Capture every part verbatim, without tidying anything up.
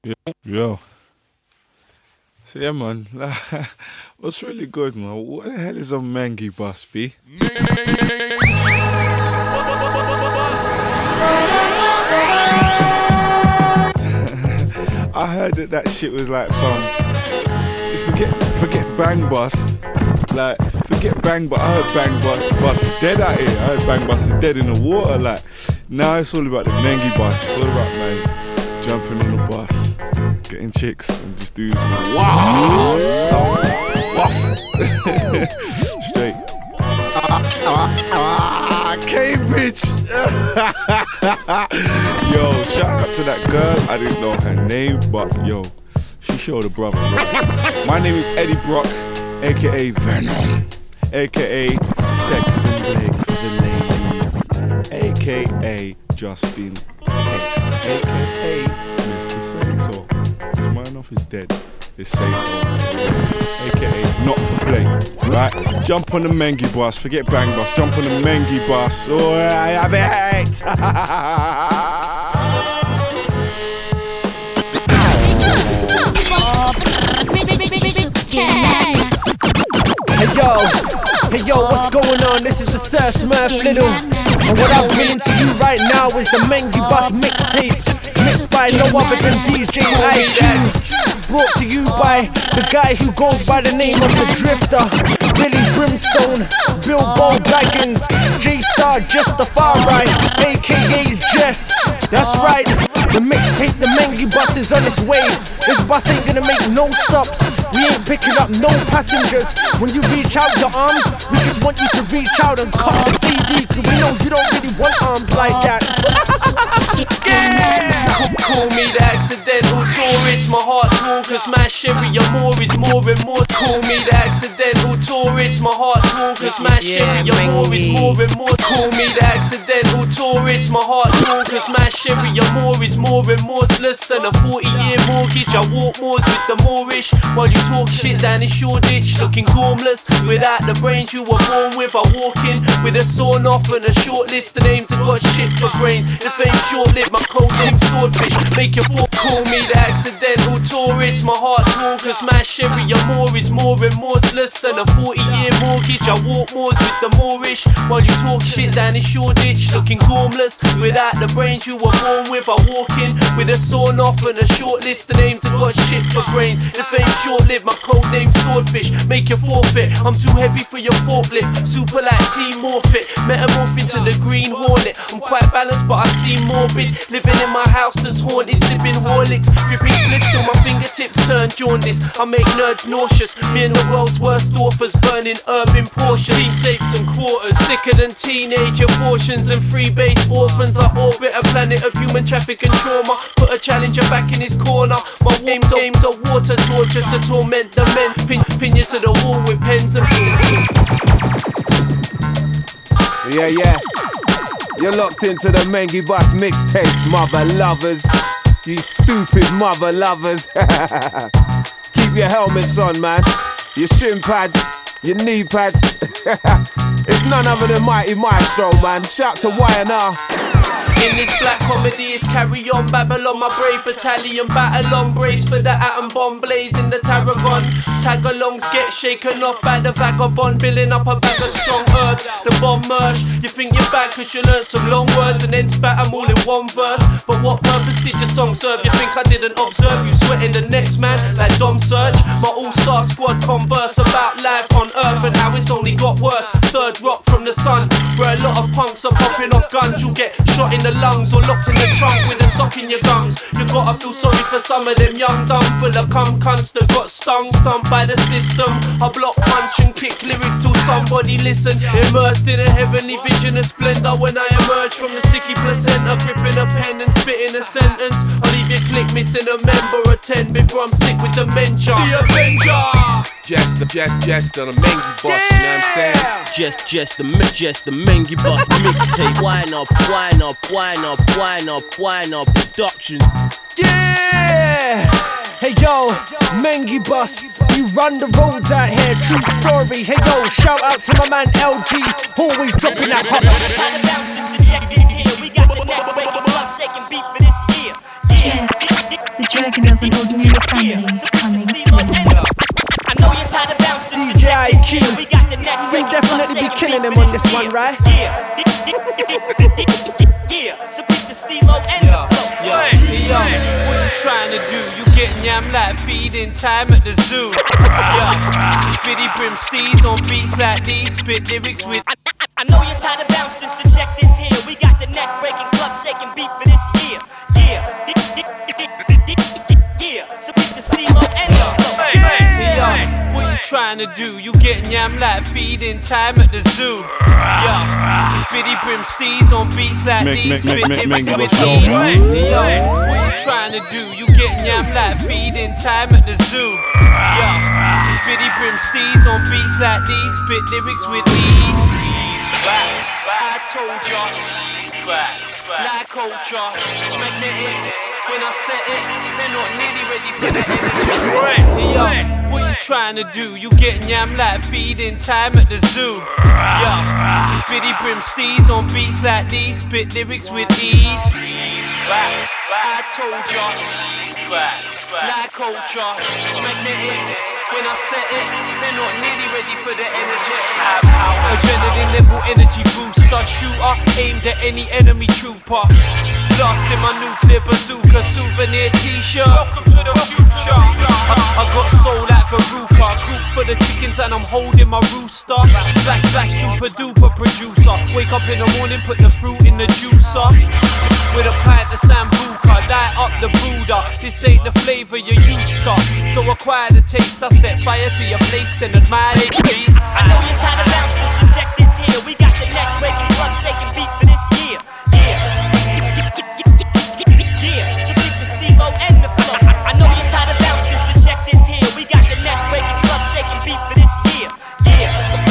Yeah. Yo. So yeah, man. What's really good, man? What the hell is a Mengi bus, B? I heard that that shit was like some. Forget, forget Bang Bus. Like, forget Bang Bus. I heard Bang Bus, bus is dead out here. I heard Bang Bus is dead in the water. Like, now it's all about the Mengi bus. It's all about man's jumping on the bus, getting chicks, and just doing some wow stuff. Waff. Straight. Ah, ah, ah, Cambridge. Yo, shout out to that girl. I didn't know her name, but yo, she showed a brother. Right? My name is Eddie Brock, aka Venom, aka Sexton Blake for the ladies, aka Justin Case, aka Mister Say So. His mind off is dead. It's Say So, aka Not for Play. Right? Jump on the Mengi bus, forget Bang Bus. Jump on the Mengi bus. Oh, I have it. Hey yo, hey yo, what's going on? This is the Sir Smurf Little, and what I'm bringing to you right now is the Mengi Bus mixtape, mixed by no other than D J I Q, brought to you by the guy who goes by the name of the Drifter, Billy Brimstone, Bilbo Baggins, J-Star Justafari, aka Jess. That's right, the mixtape, the Mengi Bus is on its way. This bus ain't gonna make no stops. We ain't picking up no passengers. When you reach out your arms, we just want you to reach out and cut the C D, cause we know you don't really want arms like that. Yeah! Call me the accidental tourist. My heart torn cause my sherry more is more and more. Call me the accidental tourist. My heart torn cause my sherry more is more and more. Call me the accidental tourist. My heart torn cause my sherry more is more and more. Less than a forty year mortgage. I walk moors with the Moorish while you talk shit down in Shoreditch, looking gormless without the brains you were born with. I walk in with a sawn off and a short list of names and got shit for brains. The fame short lived, my code name Swordfish. Make your fork, call me the accidental tourist. My heart torn cause my sherry more is more remorseless than a forty year mortgage. I walk moors with the Moorish while you talk shit down in Shoreditch, looking gormless without the brains you were born with. I walk in with a sawn off and a short list of names and got shit for brains. The fame short lived, my code name Swordfish. Make your forfeit, I'm too heavy for your forklift. Super like T-Morphic, metamorph into the green hornet. I'm quite balanced but I seem morbid. Living in my house that's haunted, sipping Horlicks, gripping spliffs till my fingertips turn jaundice. I make nerds nauseous, me and the world's worst authors burning urban portions. Teen tapes and quarters, sicker than teenage abortions and free-based orphans. I orbit a planet of human traffic and trauma. Put a challenger back in his corner. My games are, games are water torture to torment the men. Pin, pin you to the wall with pens and Yeah, yeah. You're locked into the Mengi Bus mixtape, mother lovers. You stupid mother lovers. Keep your helmets on, man. Your shin pads, your knee pads. It's none other than Mighty Maestro, man. Shout to Y and R. In this black comedy is Carry On Babylon, my brave battalion battle on. Brace for the atom bomb blaze in the Tarragon. Tag-alongs get shaken off by the vagabond, billing up a bag of strong herbs. The bomb merge, you think you're bad cause you learnt some long words and then spat them all in one verse. But what purpose did your song serve? You think I didn't observe you sweating the next man like Dom Surge? My all-star squad converse about life on earth and how it's only got worse. Third rock from the sun, where a lot of punks are popping off guns. You'll get shot in the lungs or locked in the trunk with a sock in your gums. You gotta feel sorry for some of them young dumb full of cum cunts that got stung, stumped by the system. I block, punch and kick lyrics till somebody listen. Immersed in a heavenly vision of splendor when I emerge from the sticky placenta, gripping a pen and spitting a sentence. I'll leave your click missing a member or ten before I'm sick with dementia. The Avenger. Just the, just, just on a Mengi Bus, yeah. You know what I'm saying? Just, just the, just the Mengi Bus mixtape. Wine up, wine up, wine up, wine up, wine up, Productions. Yeah! Hey yo, Mengi Bus, you run the roads out here, true story. Hey yo, shout out to my man L G, always dropping that hot. We got the blood second beat for this year. Just the Dragon of an Ordinary Family coming soon. I know you're tired of bouncing. D J I Q, we'll definitely be killing him on this one, right? Yeah, yeah. So pick the Steve-O and the flow. Yo, yo, what you trying to do? You getting yam like feeding time at the zoo. Yo, Spitty Brim Steez on beats like these, spit lyrics with. I, I, I know you're tired of bouncing, so check this here. We got the neck breaking, club shaking beat for this year. Yeah, yeah. So pick the Steve-O and the flow. Hey, hey, yo, what you trying to do? You getting yam like feeding time at the zoo. Yo, Spitty Brim Steez on beats like Make- these, make- spit make- make- lyrics make with it go, ease. man. Hey, yo, what you trying to do? You getting yam like feeding time at the zoo. Yo, Spitty Brim Steez on beats like these, spit lyrics with ease. Ease back, I told ya. Ease back, like culture, magnetic. When I set it, they're not nearly ready for the energy. Hey, yo, what you trying to do? You getting yam like feeding time at the zoo. Yo, Spitty Brim Steez on beats like these, spit lyrics with ease. Ease back, I told ya. Ease back, like culture, magnetic. When I set it, they're not nearly ready for the energy. Adrenaline level energy booster, shooter aimed at any enemy trooper. Blast in my nuclear bazooka, souvenir t-shirt. Welcome to the future. I, I got soul like Veruca, cook for the chickens and I'm holding my rooster. Slash slash super duper producer. Wake up in the morning, put the fruit in the juicer. With a pint of sambuca, light up the Buddha. This ain't the flavor you're used to. So acquire the taste, I set fire to your place, then admire it, please. I know you're tired of bouncing, so check this here. We got the neck breaking, club shaking beat for this year. Yeah. Yeah, so pick the Steve-O and the flow. I know you're tired of bouncing, so check this here. We got the neck breaking, club shaking beat for this year. Yeah.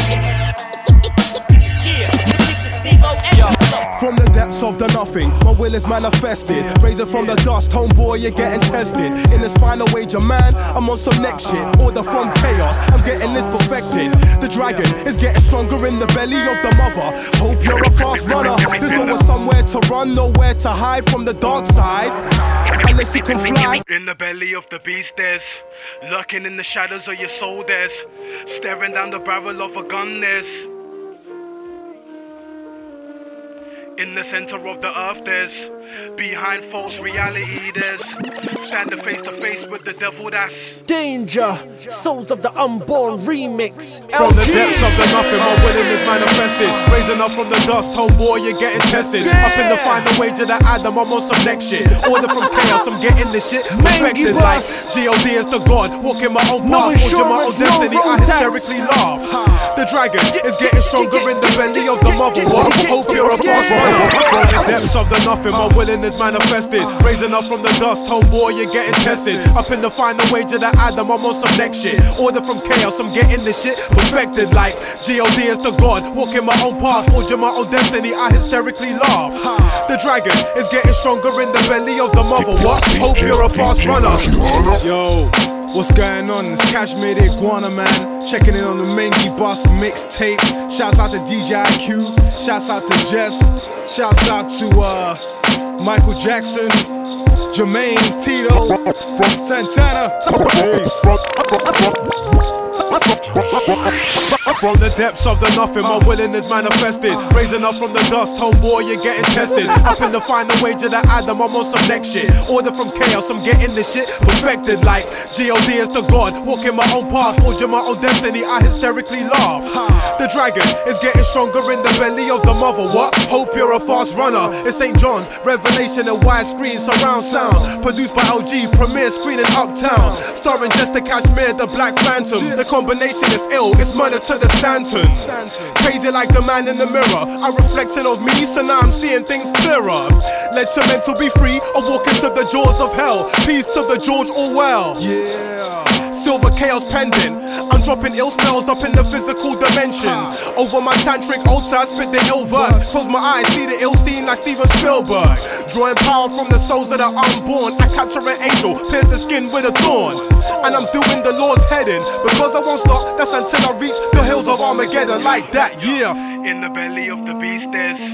Yeah, so pick the Steve-O and the flow. From the depths of the nothing, my will is manifested. Raise it from the dust, homeboy, you're getting tested. In this final age of man, I'm on some next shit. Order from chaos, I'm getting this perfected. The dragon is getting stronger in the belly of the mother. Hope you're a fast runner. There's always somewhere to run, nowhere to hide from the dark side. Unless you can fly. In the belly of the beast there's lurking in the shadows of your soul there's staring down the barrel of a gun there's in the center of the earth there's behind false reality there's standing face to face with the devil that's Danger, Souls of the Unborn remix. From the depths of the nothing, my willing is manifested. Raising up from the dust, homeboy, you're getting tested. Up in the final wage of the Adam, I'm on some next shit. Order from chaos, I'm getting this shit perfected like G O D is the God, walking my own path, forging my own destiny. I hysterically laugh. The dragon is getting stronger in the belly of the mother. What? Hope you're a fast runner. From the depths of the nothing, my willing is manifested. Raising up from the dust, homeboy, you're getting tested. Up in the final wage of the Adam, I'm on some next shit. Order from chaos, I'm getting this shit perfected like G O D is the God, walking my own path, forging my own destiny. I hysterically laugh. The dragon is getting stronger in the belly of the mother. What? Hope you're a fast runner. Yo, what's going on? It's Cashmere the Iguana Man, checking in on the Mengi Bus mixtape. Shouts out to D J I Q, shouts out to Jess, shouts out to uh Michael Jackson, Jermaine, Tito, Santana. From the depths of the nothing, my willing is manifested. Raising up from the dust, homeboy, you're getting tested. Up in the final wage of the Adam, I'm on some next shit. Order from chaos, I'm getting this shit perfected like G O D is the God, walking my own path, forging my own destiny. I hysterically laugh. The dragon is getting stronger in the belly of the mother. What? Hope you're a fast runner. It's Saint John's, Revelation and widescreen surround sound. Produced by L G, premiere screening Uptown. Starring Jester Cashmere, the Black Phantom. The combination is ill, it's murder to the Stanton. Crazy like the man in the mirror, a reflection of me, so now I'm seeing things clearer. Let your mental be free, or walk into the jaws of hell. Peace to the George Orwell. Yeah. Silver chaos pending, I'm dropping ill spells up in the physical dimension. Over my tantric altar, spit the ill verse. Close my eyes, see the ill scene like Steven Spielberg. Drawing power from the souls of the unborn. I capture an angel, pierce the skin with a thorn. And I'm doing the Lord's heading, because I won't stop, that's until I reach the hills of Armageddon. Like that, yeah. In the belly of the beast there's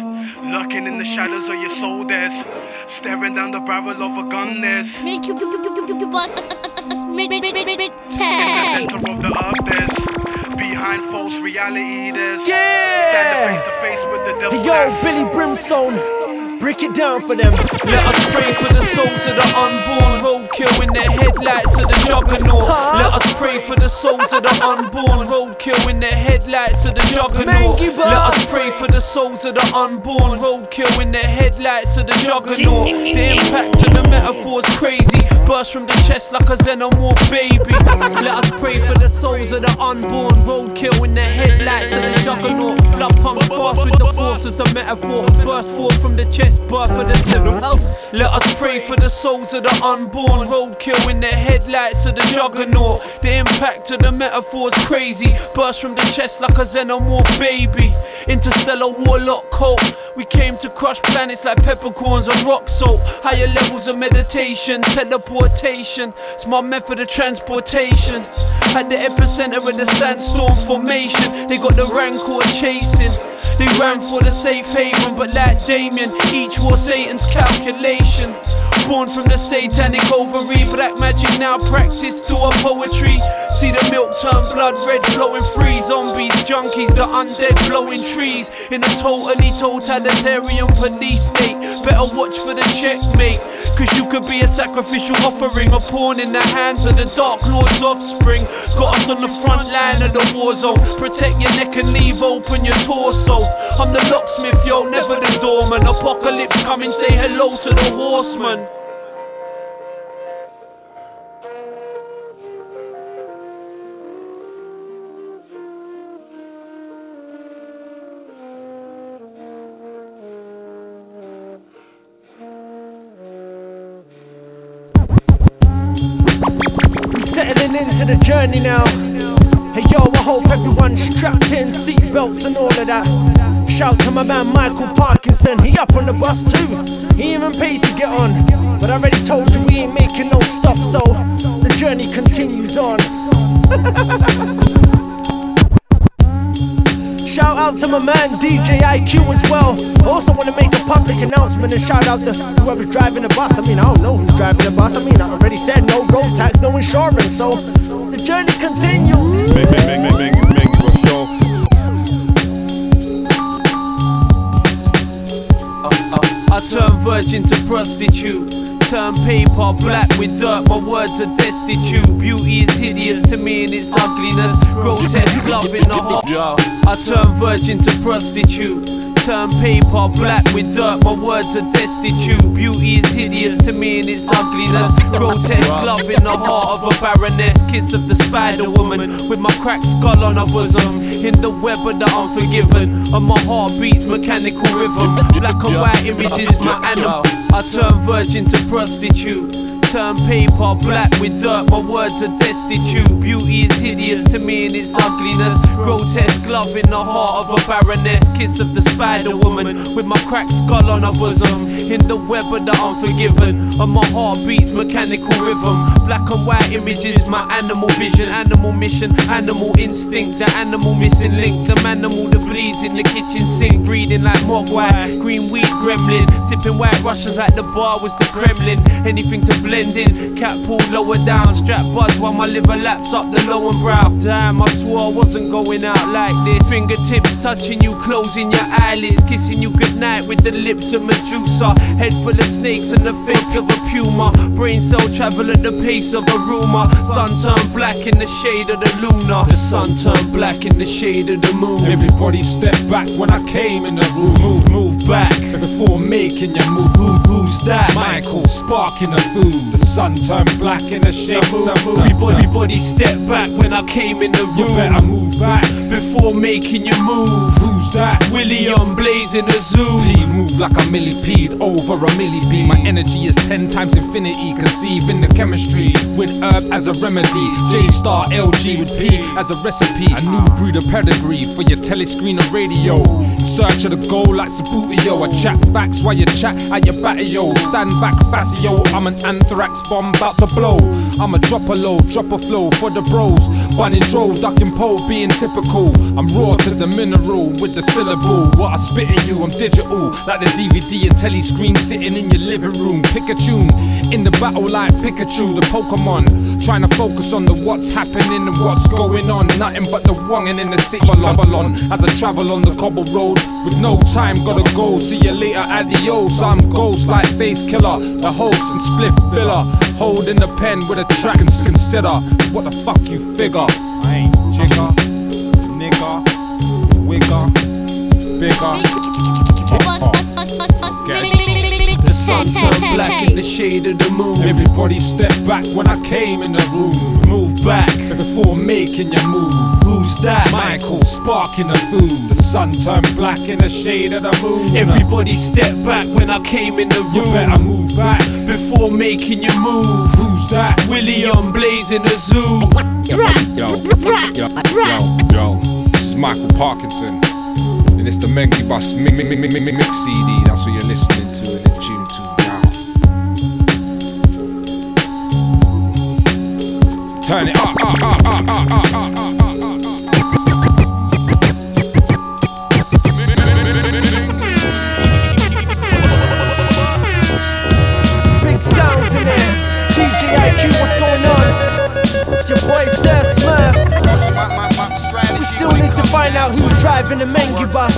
Lurking in the shadows of your soul, there's staring down the barrel of a gun, there's Make you make in the center of the earth, there's behind false reality, there's Yeah! stand face to face with the devil. Hey yo, Billy Brimstone, break it down for them. Let us pray for the souls of the unborn. Roadkill in the headlights of the juggernaut. Let us pray for the souls of the unborn. Roadkill in the headlights of the juggernaut. Let us pray for the souls of the unborn. Roadkill in the headlights of the juggernaut. The impact of the metaphor's crazy. Burst from the chest like a xenomorph baby. Let us pray for the souls of the unborn. Roadkill in the headlights of the juggernaut. Blood pump fast with the force of the metaphor. Burst forth from the chest. Burst for the slip. Let us pray for the souls of the unborn. Roadkill in the headlights of the juggernaut. The impact of the metaphor's crazy. Burst from the chest like a xenomorph baby. Interstellar warlock coat. We came to crush planets like peppercorns and rock salt. Higher levels of meditation, teleportation. It's my method of transportation. At the epicenter of the sandstorm formation, they got the rancor chasing. They ran for the safe haven, but like Damien, each was Satan's calculation. Born from the satanic ovary, black magic now practiced through our poetry. See the milk turn blood red flowing free. Zombies, junkies, the undead blowing trees. In a totally totalitarian police state. Better watch for the checkmate, cause you could be a sacrificial offering, a pawn in the hands of the Dark Lord's offspring. Got us on the front line of the war zone. Protect your neck and leave open your torso. I'm the locksmith, yo, never the doorman. Apocalypse coming, say hello to the horseman. Settling into the journey now. Hey yo, I hope everyone's strapped in, seatbelts and all of that. Shout to my man Michael Parkinson, he up on the bus too. He even paid to get on, but I already told you we ain't making no stop, so the journey continues on. Shout out to my man D J I Q as well. I also want to make a public announcement and shout out to whoever's driving the bus. I mean, I don't know who's driving the bus. I mean, I already said no road tax, no insurance, so the journey continues. Bang, bang, bang, bang, bang, bang, bang, show. Uh, uh, I turn virgin to prostitute. Turn paper black with dirt, my words are destitute. Beauty is hideous to me in its ugliness. Grotesque love in the heart. I turn virgin to prostitute. Turn paper black with dirt, my words are destitute. Beauty is hideous to me in its ugliness. Grotesque love in the heart of a baroness. Kiss of the spider woman with my cracked skull on her bosom. In the web of the unforgiven, and my heart beats mechanical rhythm. Black and white images, my animal. I turn virgin to prostitute. Turn paper black with dirt, my words are destitute. Beauty is hideous to me in its ugliness. Grotesque love in the heart of a baroness. Kiss of the spider woman with my cracked skull on her bosom. In the web of the unforgiven, and my heart beats mechanical rhythm. Black and white images, my animal vision. Animal mission, animal instinct. The animal missing link, the animal that bleeds in the kitchen sink. Breathing like mogwai, green weed gremlin. Sipping white Russians like the bar was the Kremlin. Anything to blend in, cap pulled lower down. Strap buzz while my liver laps up the lower brow. Damn, I swore I wasn't going out like this. Fingertips touching you, closing your eyelids. Kissing you goodnight with the lips of Medusa. Head full of snakes and the fake of a puma. Brain cell travel at the pace of a rumor. Sun turned black in the shade of the lunar. The sun turned black in the shade of the moon. Everybody step back when I came in the room. Move, move back before making your move. Who, who's that? Michael, sparking the food. The sun turned black in the shade of the moon. Everybody, everybody step back when I came in the room. You better move back before making your move. Who's that? William blazing a zoo. He move like a millipede over a millipede. My energy is ten times infinity. Conceiving the chemistry with herb as a remedy. J star L G with P as a recipe. A new breed of pedigree for your telescreen or radio. In search of the goal like Sabutio. I chat facts while you chat at your patio. Stand back, Facio. I'm an anthrax. anthrax bomb bout to blow. I'ma drop a load, drop a flow for the bros. Bunning drove, ducking pole, being typical. I'm raw to the mineral with the syllable. What I spit at you, I'm digital, like the D V D and telly screen sitting in your living room. Pick a tune, in the battle like Pikachu, the Pokemon. Trying to focus on the what's happening and what's going on. Nothing but the wonging in the city of Babylon. As I travel on the cobble road, with no time, gotta go. See you later, adios. I'm ghost like Bass Killer, the host and Spliff Biller. Holding the pen with a track and consider. What the fuck you figure? I ain't jigger, nigga, wigger, bigger. The sun turned black in the shade of the moon. Everybody step back when I came in the room. Move back before making your move. Who's that? Michael sparking the food. The sun turned black in the shade of the moon. Everybody step back when I came in the room. You better move back before making your move. Who's that? William blazing the zoo. Yo, yo, yo, yo, yo. This is Michael Parkinson. And it's the Mengi Bus Mix mi- mi- mi- mi- Mix C D. That's what you're listening to and in tune to now. So turn it up, up, up, up, up, up, up, up. Big sounds in there. D J I Q, what's going on? It's your boy Sir Smurf. We still need to find out who's driving the Mengi bus.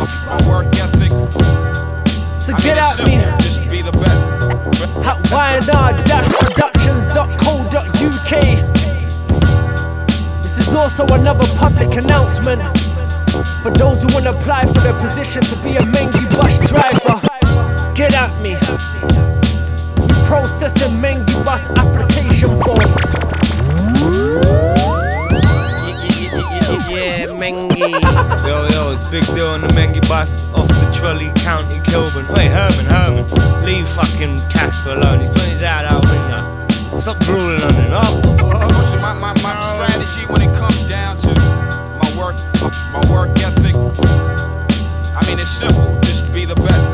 So get at me at Y N R productions dot co dot U K. This is also another public announcement for those who want to apply for the position to be a Mengi bus driver. Get at me. We processing Mengi bus application forms. Yeah, Mengi. Yo, yo, it's big deal on the Mengi bus off the trolley, County Kilburn. Wait, Herman, Herman, leave fucking Casper alone. He's putting his head out window. Stop drooling on him, oh. So my, my, my strategy when it comes down to my work, my work ethic, I mean it's simple, just be the best.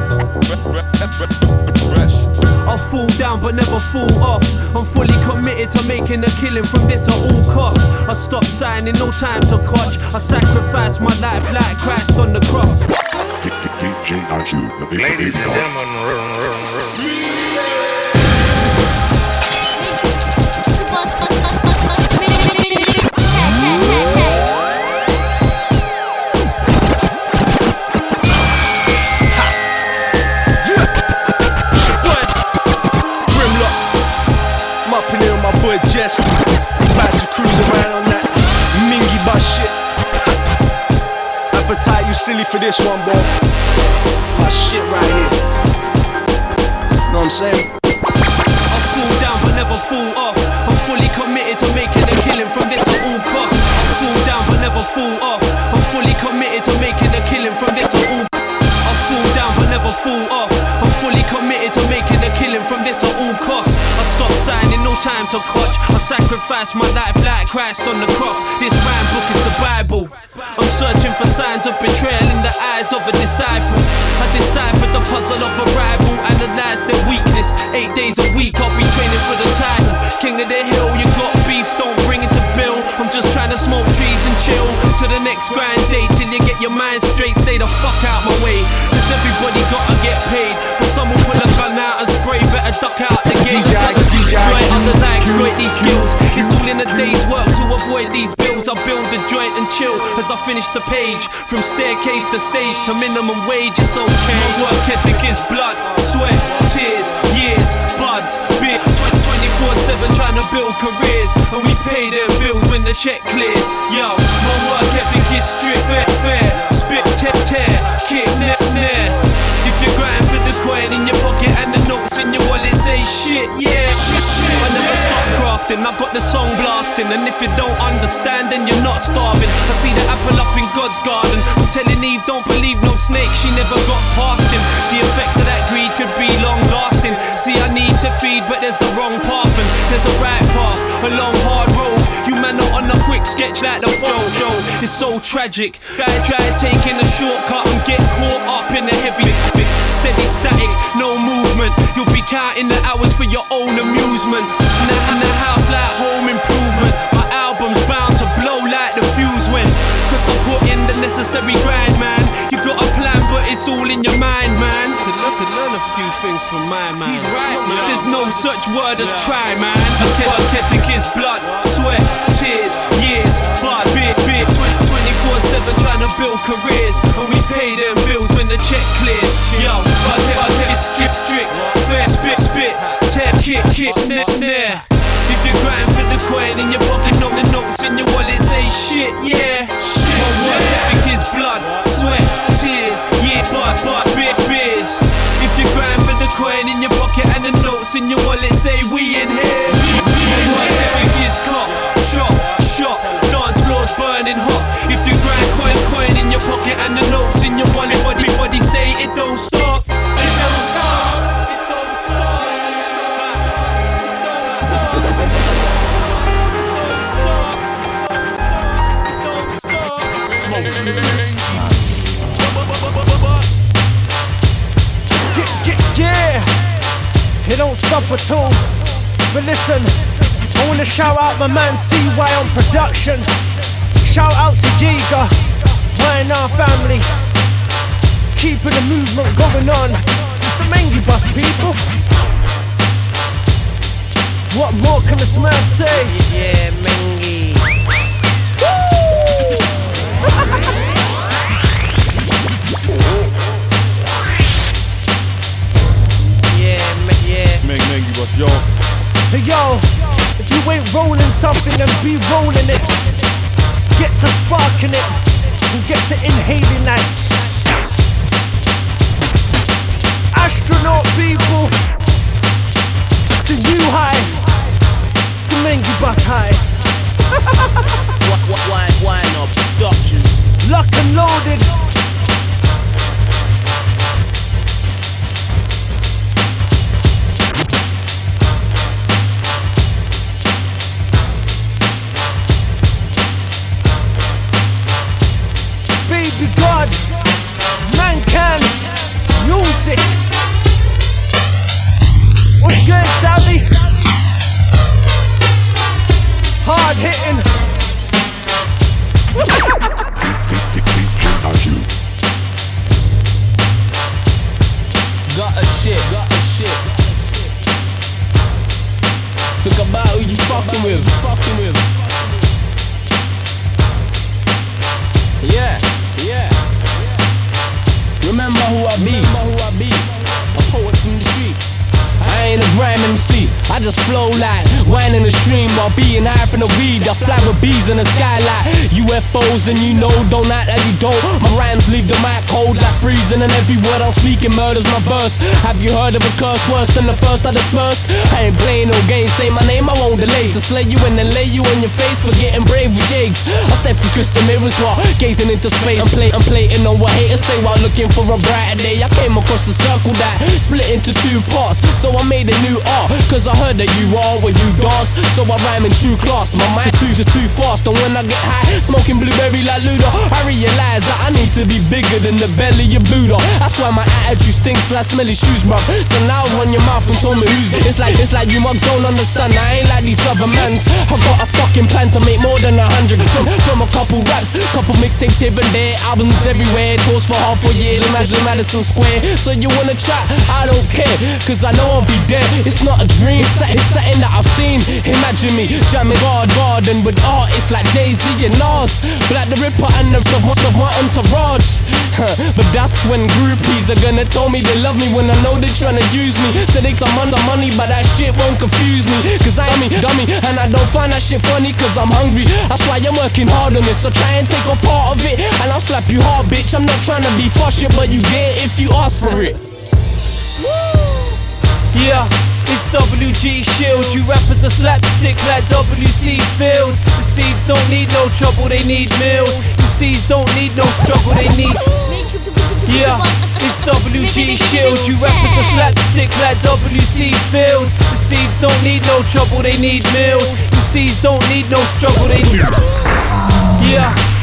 Rest. I'll fall down but never fall off. I'm fully committed to making a killing from this at all costs. I stop signing, no time to coach. I sacrifice my life like Christ on the cross. D J I Q, the big baby dog. Just about to cruise around on that Mengi bus shit. Appetite, you silly for this one, boy. My shit right here. Know what I'm saying? I'll fall down but never fall off. I'm fully committed to making a killing from this at all costs. I'll fall down but never fall off. I'm fully committed to making a killing from this at all costs. I'll fall down but never fall off. I'm fully committed to making a killing from this at all costs. I stop signing, no time to coach. I sacrifice my life like Christ on the cross. This rhyme book is the Bible. I'm searching for signs of betrayal in the eyes of a disciple. I deciphered the puzzle of a rival, analyze their weakness. Eight days a week I'll be training for the title. King of the hill, you got beef, don't bring it to bill. I'm just trying to smoke trees and chill to the next grind day till you get your mind straight. Stay the fuck out my way, cause everybody gotta get paid. But some will pull a gun out and spray, better duck out the gate. Others exploit, others I exploit these skills. It's all in a day's work to avoid these bills. I build a joint and chill as I finish the page. From staircase to stage to minimum wage, it's okay. My work ethic is blood, sweat, tears, years, buds, beer. twenty-four seven trying to build careers, and we pay their bills when the check clears. Yo, my work ethic is strict, fair, fair. Spit, tear, tear, kick, snare, snare. If you're grinding for the coin in your pocket and the notes in your wallet say shit, yeah, shit, shit. I never stop grafting, I got the song blasting. And if you don't understand, then you're not starving. I see the apple up in God's garden. I'm telling Eve, don't believe no snake, she never got past him. The effects of that greed could be long lasting. See, I need to feed, but there's a wrong path and there's a right path, a long hard road. You man not on a quick sketch like the Jojo. It's so tragic. Guy try taking a shortcut and get caught up in the heavy. steady static, no movement. You'll be counting the hours for your own amusement. Now in the house like home improvement. My album's bound to blow like the fuse when, cause I put in the necessary grind, man. You got a plan but it's all in your mind, man. Could learn, could learn a few things from my man. He's right, man. There's no such word as try, man. Work ethic is blood, sweat, tears, years, blood, bit, bit. twenty-four seven trying to build careers, and we pay them bills when the check clears. Yo, work ethic is strict, strict, fair, spit, spit, tear, kick, kick, snare, snare. If you're grinding for the coin in your pocket, know the notes in your wallet say shit, yeah. Shit, my work ethic is blood, sweat, tears, yeah, blood, blood, bit, beers. If you're grinding for the coin in your pocket and the notes in your wallet say we in here. My work ethic is clock, chop, shot, dance floors burning hot. If you grind coin, coin in your pocket and the notes in your wallet, everybody say it don't stop. It don't stop. It don't stop. It don't stop. Yeah, it don't stop at all. But listen, I wanna shout out my man C Y on production. Shout out to Giga, my and our family, keeping the movement going on. It's the Mengi Bus, people. What more can the Smurf say? Yeah, Mengi. Meng Mengi Bus, yo. Hey yo, if you ain't rolling something, then be rolling it. Get to sparking it and get to inhaling that. Astronaut people, it's a new high. It's the Mengi Bus high. Why, why not production? Lock and loaded. Baby God, man can, music. What's good, Sally? Hard hitting. Got a shit, got a shit. Think about who you fucking with, fucking with. Yeah, yeah. Remember who I be, remember who I be. A poet from the streets. I ain't a grime M C, I just flow like wine in the stream while being high from the weed. I fly with bees in the skylight, U F Os and you know, don't act like you don't. My rhymes leave the mic cold like freezing, and every word I'm speaking murders my verse. Have you heard of a curse worse than the first I dispersed? I ain't playing no games, say my name, I won't delay to slay you and then lay you on your face for getting brave with jigs. I step through crystal mirrors while gazing into space. I'm, play, I'm plating on what haters say while looking for a brighter day. I came across a circle that split into two parts, so I made a new art, cause I heard that you are where you dance. So I rhyme in true class, my mind twos are too fast. And when I get high, smoking blueberry like Luda, I realize that I need to be bigger than the belly of Buddha. That's why my attitude stinks like smelly shoes, bruv. So now run your mouth and tell me who's this. It's like, it's like you mugs don't understand, I ain't like these other mans. I've got a fucking plan to make more than a hundred from, from a couple raps, couple mixtapes here and there, albums everywhere, tours for half a year. Imagine Madison Square. So you wanna chat? I don't care, cause I know I'll be there. It's not a dream, it's, it's something that I've seen. Imagine me jamming God Garden with artists like Jay-Z and Nas, Black the Ripper and the rest of my entourage. But that's when groupies are gonna tell me they love me when I know they're trying to use me to take some money, some money, but that shit won't confuse me. Cause I am a dummy and I don't find that shit funny cause I'm hungry. That's why I'm working hard on this, so try and take a part of it and I'll slap you hard, bitch. I'm not trying to be fuss shit, but you get it if you ask for it. Yeah, it's W G Shield. You rappers are slapstick like W C Fields. The seeds don't need no trouble, they need meals. You seeds don't need no struggle, they need. Yeah, it's W G Shield. You rappers are slapstick like W C Fields. The seeds don't need no trouble, they need meals. You seeds don't need no struggle, they need. Yeah.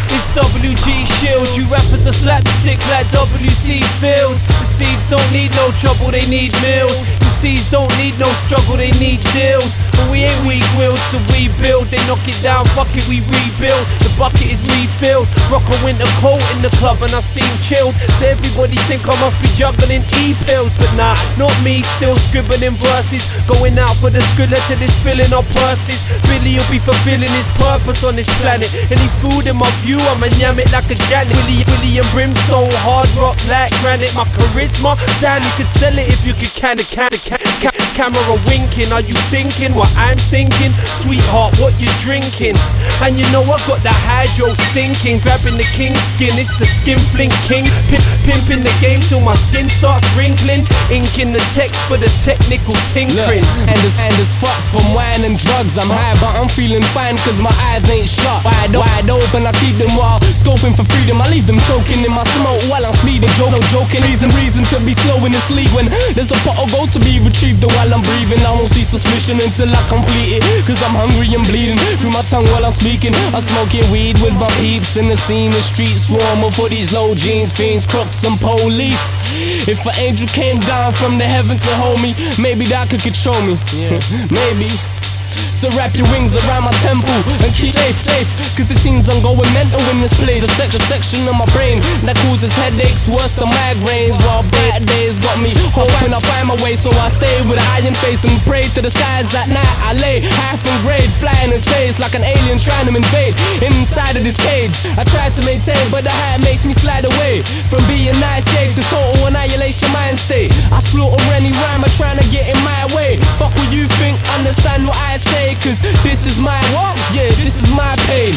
It's W G Shield. You rappers are slap the stick like W C Fields. The seeds don't need no trouble, they need meals. The seeds don't need no struggle, they need deals. But we ain't weak-willed, so we build. They knock it down, fuck it, we rebuild. The bucket is refilled. Rock a winter coat in the club and I seem chilled. So everybody think I must be juggling E-pills. But nah, not me, still scribbling verses. Going out for the skrilla till it's filling our purses. Billy will be fulfilling his purpose on this planet. Any food in my view, I'ma yam it like a gannet. Willie, Willie and brimstone, hard rock like granite. My charisma, damn, you could sell it if you could can it, can it, can ca camera winking. Are you thinking what I'm thinking? Sweetheart, what you drinking? And you know I got the hydro stinking. Grabbing the king's skin, it's the skin flink king. Pimp, pimping the game till my skin starts wrinkling. Inking the text for the technical tinkering. Look, and as, and as fuck from wine and drugs. I'm high but I'm feeling fine cause my eyes ain't shut. Wide, wide open, I keep them wild. Scoping for freedom, I leave them choking in my smoke while I'm speeding. Joke, no joking, reason, reason to be slow in this league. When there's a pot of gold to be retrieved while I'm breathing, I won't see suspicion until I complete it. Cause I'm hungry and bleeding through my tongue while I'm speaking. I'm smoking weed with my peeps in the scene. The street swarming for these low jeans, fiends, crooks and police. If an angel came down from the heaven to hold me, maybe that could control me, yeah. Maybe. So wrap your wings around my temple and keep safe, safe. Cause it seems I'm going mental in this place. A section, section of my brain that causes headaches worse than migraines. While bad days got me hoping I find my way. So I stay with an iron face and pray to the skies at night. I lay half in grade, flying in space like an alien trying to invade inside of this cage. I try to maintain but the height makes me slide away from being nice, yeah, to total annihilation mind state. I slaughter any rhymer trying to get in my way. Fuck what you think, understand what I say. Cause this is my what? Yeah, this is my pain.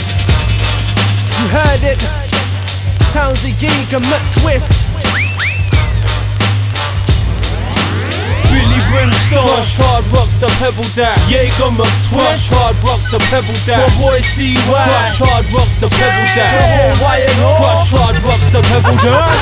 You heard it. Sounds the geek and Matt Twist. Billy Brimstone, crush hard rocks the pebble down. Jaeger McTwish, hard rocks the pebble down. My boy C Y, crush hard rocks the pebble down. The whole Y M O, crush hard rocks the pebble down.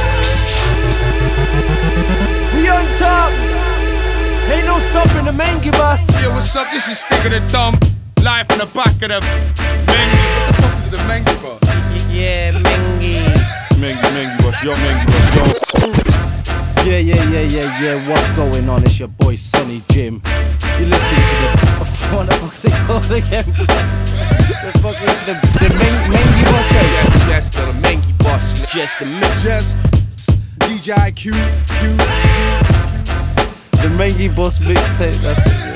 We on top. Ain't no stopping the Mengi bus. Yeah, what's up? This is Stick of the Dumb. Live in the back of the Mengi. What the fuck is the Mengi bus? Yeah, Mengi. Mengi, Mengi bus. Yo, Mengi bus. Yo. Yeah, yeah, yeah, yeah, yeah. What's going on? It's your boy Sonny Jim. You're listening to the. What the fuck's it called again? The fucking. The, the Meng, Mengi bus. Yes, yes, the Mengi bus. Just the Just D J I Q, Q. The Mengi Boss mixtape, that's it, yeah,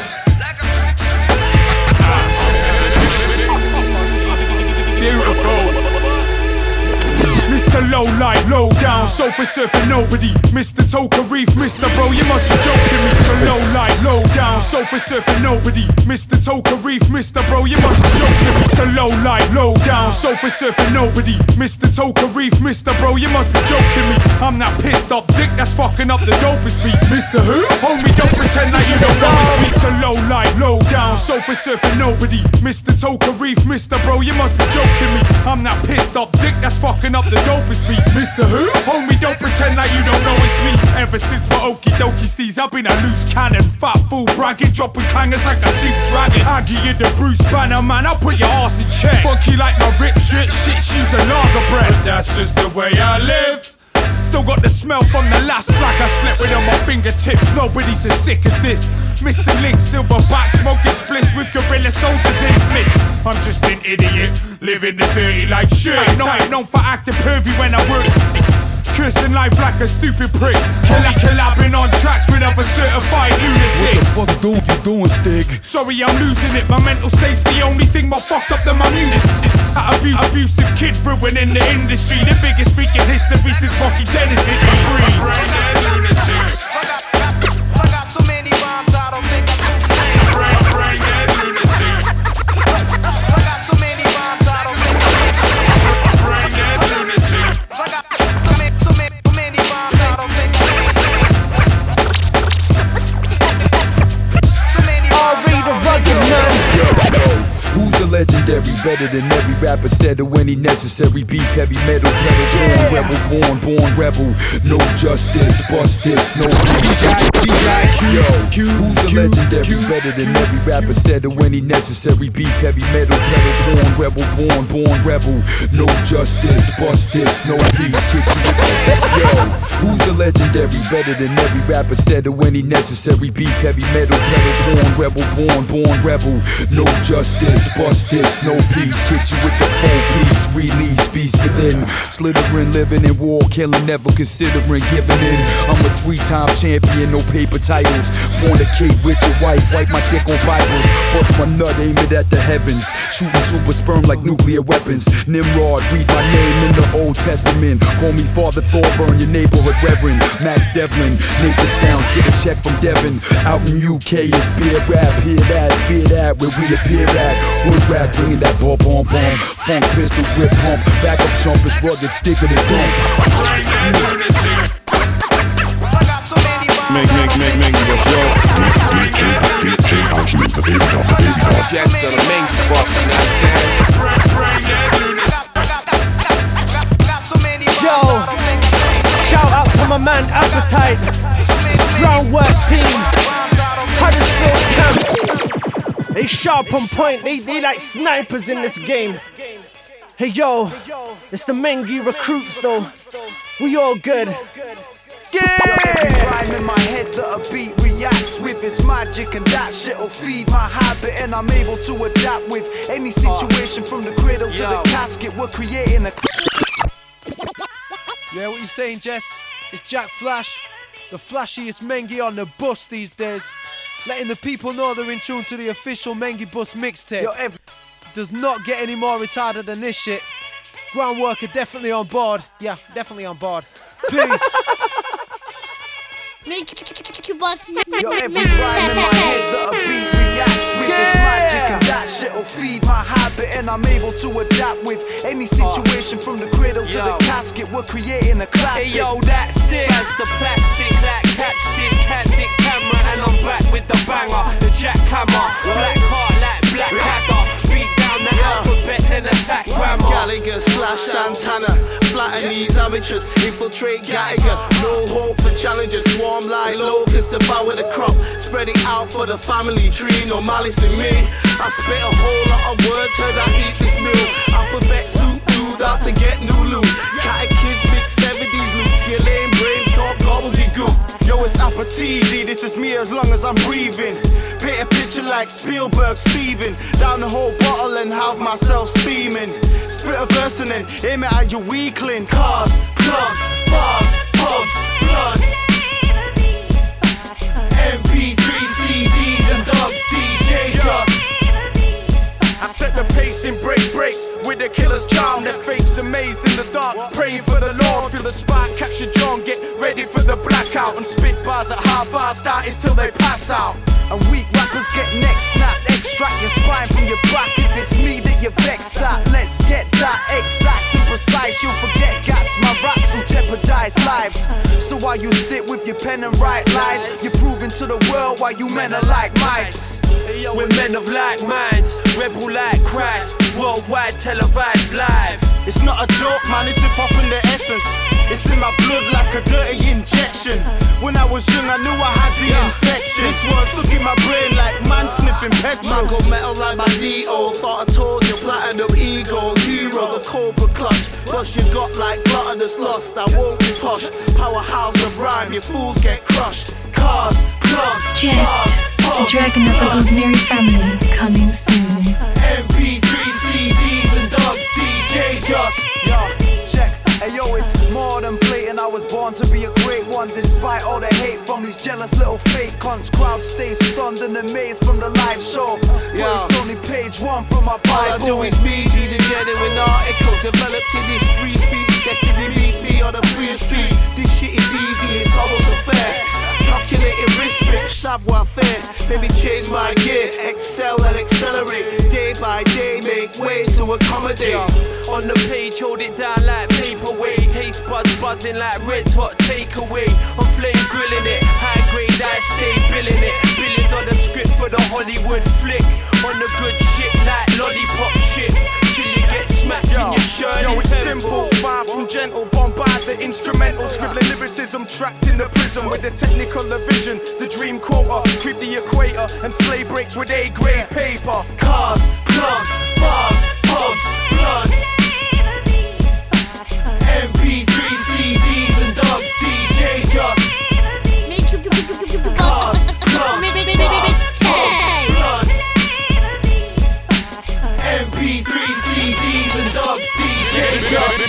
Mister Low Light, low down, sofa surfing nobody. Mister Toka Reef, Mister Bro, you must be joking. Mister Low Light, low down, sofa surfing nobody. Mister Toka Reef, Mister Bro, you must be joking. Mister Low Light, low down, sofa surfing nobody. Mister Toka Reef, Mister Bro, you must be joking me. I'm that pissed off dick that's fucking up the dopest beat. Mister Who? Homie, don't pretend like you don't know it's Mister Low Light, low down, sofa surfing nobody. Mister Toka Reef, Mister Bro, you must be joking me. I'm that pissed off dick that's fucking up the dopest beat. Mister Who? Homie, don't pretend like you don't know it's me. Ever since my okie dokie steez, I've been a loose cannon. Fat fool bragging, dropping clangers like a sheep dragon. Aggie in the Bruce Banner, man, I'll put your ass in check. Funky like my rip shit, shit shoes and lager bread. That's just the way I live. Still got the smell from the last slack I slept with on my fingertips. Nobody's as sick as this. Missing links, silverback, smoking spliffs with gorilla soldiers in bliss. I'm just an idiot, living the dirty like shit. I'm known for acting pervy when I work. Cursing life like a stupid prick. Kelly collabing on tracks with other certified lunatics. What the fuck do you doing, Stig? Sorry, I'm losing it. My mental state's the only thing more fucked up than my music. That abu abusive kid ruining the industry. The biggest freak in history since Rocky Dennis hit the screen. I got, I got too many rhymes, I don't think I'm too sane. Brain dead lunatic. I got too many rhymes, I don't think I'm too sane. Brain dead lunatic. I got too many, too many, too many rhymes, I don't think I'm too sane. Too many rhymes, I don't think I'm too sane. Who's the legendary, better than every rapper settle any necessary beef, heavy metal, pedal, born rebel, born, born rebel. No justice, bust this, no peace. Yo, who's the legendary, better than every rapper settle any necessary beef, heavy metal, pedal, born rebel, born, born rebel. No justice, bust this, no peace. Hit you with the- Yo, who's the legendary, better than every rapper settle any necessary beef, heavy metal, pedal, born rebel, born, born rebel. No justice, bust this, no peace. Hit you with the full piece, release, beast within. Slithering, living in war, killing, never considering giving in. I'm a three-time champion, no paper titles. Fornicate with your wife, wipe my dick on Bibles. Bust my nut, aim it at the heavens. Shooting super sperm like nuclear weapons. Nimrod, read my name in the Old Testament. Call me Father Thorburn, your neighborhood reverend. Max Devlin, nature sounds, get a check from Devin. Out in U K, it's beer rap, hear that, fear that, where we appear at. Hood rap, bringing that ball bomb bomb. Funk pistol, grip pump, back up trumpets, rugged, stick of the dump. Make, make, make, make, what's up? D J, D J, I Q, the baby dog, the baby dog. Just the main boss, you know what I'm saying? Yo, shout out to my man Appetite, Groundwork team, Huddersfield Camp. They sharp on point, they, they like snipers in this game. Hey yo, it's the Mengi recruits though, we all good. Yeah! Rhyme in my head that a beat reacts with its magic, and that shit'll feed my habit, and I'm able to adapt with any situation from the cradle to the casket. We're creating a. Yeah, what you saying, Jess? It's Jack Flash, the flashiest Mengi on the bus these days. Letting the people know they're in tune to the official Mengi Bus mixtape. Yo, ev- Does not get any more retarded than this shit. Groundwork are definitely on board. Yeah, definitely on board. Peace. Yo, every rhyme in my head that a beat reacts with its magic, and that shit'll feed my habit, and I'm able to adapt with any situation from the cradle to the casket. We're creating a classic. Hey yo, that's it. That's the plastic, like catchstick, candid camera, and I'm back with the banger, the jackhammer, black heart like Black Hatter. Beat down the alphabet and attack grammar. Gallagher slash Santana, flatten these amateurs, infiltrate Gallagher. No hope for challengers, swarm like locusts, devour the crop, spread it out for the family tree. No malice in me. I spit a whole lot of words, heard I eat this meal. Alphabet soup, dude, out to get new loot. Catechismic seventies loot, your lame brains talk gobbledygook. Yo, it's appetizy, this is me as long as I'm breathing. Paint a picture like Spielberg, Steven. Down the whole bottle and have myself steaming. Spit a verse and then aim it at your weaklings. Cars, clubs, bars, pubs, blood. M P three C Ds and dubs, D J just. I set the pace in breaks, breaks with the killer's charm. Their fates amazed in the dark, praying for the Lord. Feel the spot, capture John, get ready for the blackout. And spit bars at half-fast artists till they pass out. And weak rappers get neck snapped, extract your spine from your back. If it's me that you're vexed at, let's get that exact and precise. You'll forget gaps, my raps will jeopardize lives. So while you sit with your pen and write lies, you're proving to the world why you men are like mice. We're men of like minds, rebel like Christ, worldwide televised live. It's not a joke, man, it's hip hop in the essence. It's in my blood like a dirty injection. When I was young, I knew I had the yeah. infection. This was stuck in my brain like man sniffing petrol. Man go metal like Magneto. Thought I told you, platinum ego, hero, the cobra clutch. Bust you got like gluttonous lust. I won't be posh. Powerhouse of rhyme, your fools get crushed. Cars, clubs, Just the Dragon of an Ordinary Family, coming soon. M P three C Ds and dubs, D J just. Yo, check. Hey yo, it's more than blatant. I was born to be a great one, despite all the hate from these jealous little fake cunts. Crowd stay stunned and amazed from the live show. But yeah. It's only page one from my Bible. All I do is B G, the genuine article, developed in this free speech. Destiny meets me on the free street. This shit is easy, it's almost unfair. Calculated respect, savoir faire. Maybe change my gear, excel and accelerate. Day by day, make ways to accommodate. Yeah. On the page, hold it down like paperweight. Taste buds buzzing like red hot takeaway. I'm flame grilling it, high grade, I stay billing it. Billing on the script for the Hollywood flick. On the good shit like lollipop shit. Till you get smacked in your shirt. Yo, it's simple, far from gentle. Bombard the instrumental. Scribbling lyricism trapped in the prison with the technical vision. The dream quarter, creep the equator. And slay breaks with A-grade paper. Cars, clubs, bars, pubs, blood. M P three C Ds and dubs, D J just. Cars, clubs, bars, pubs, blood. M P three C Ds and dubs, D J just.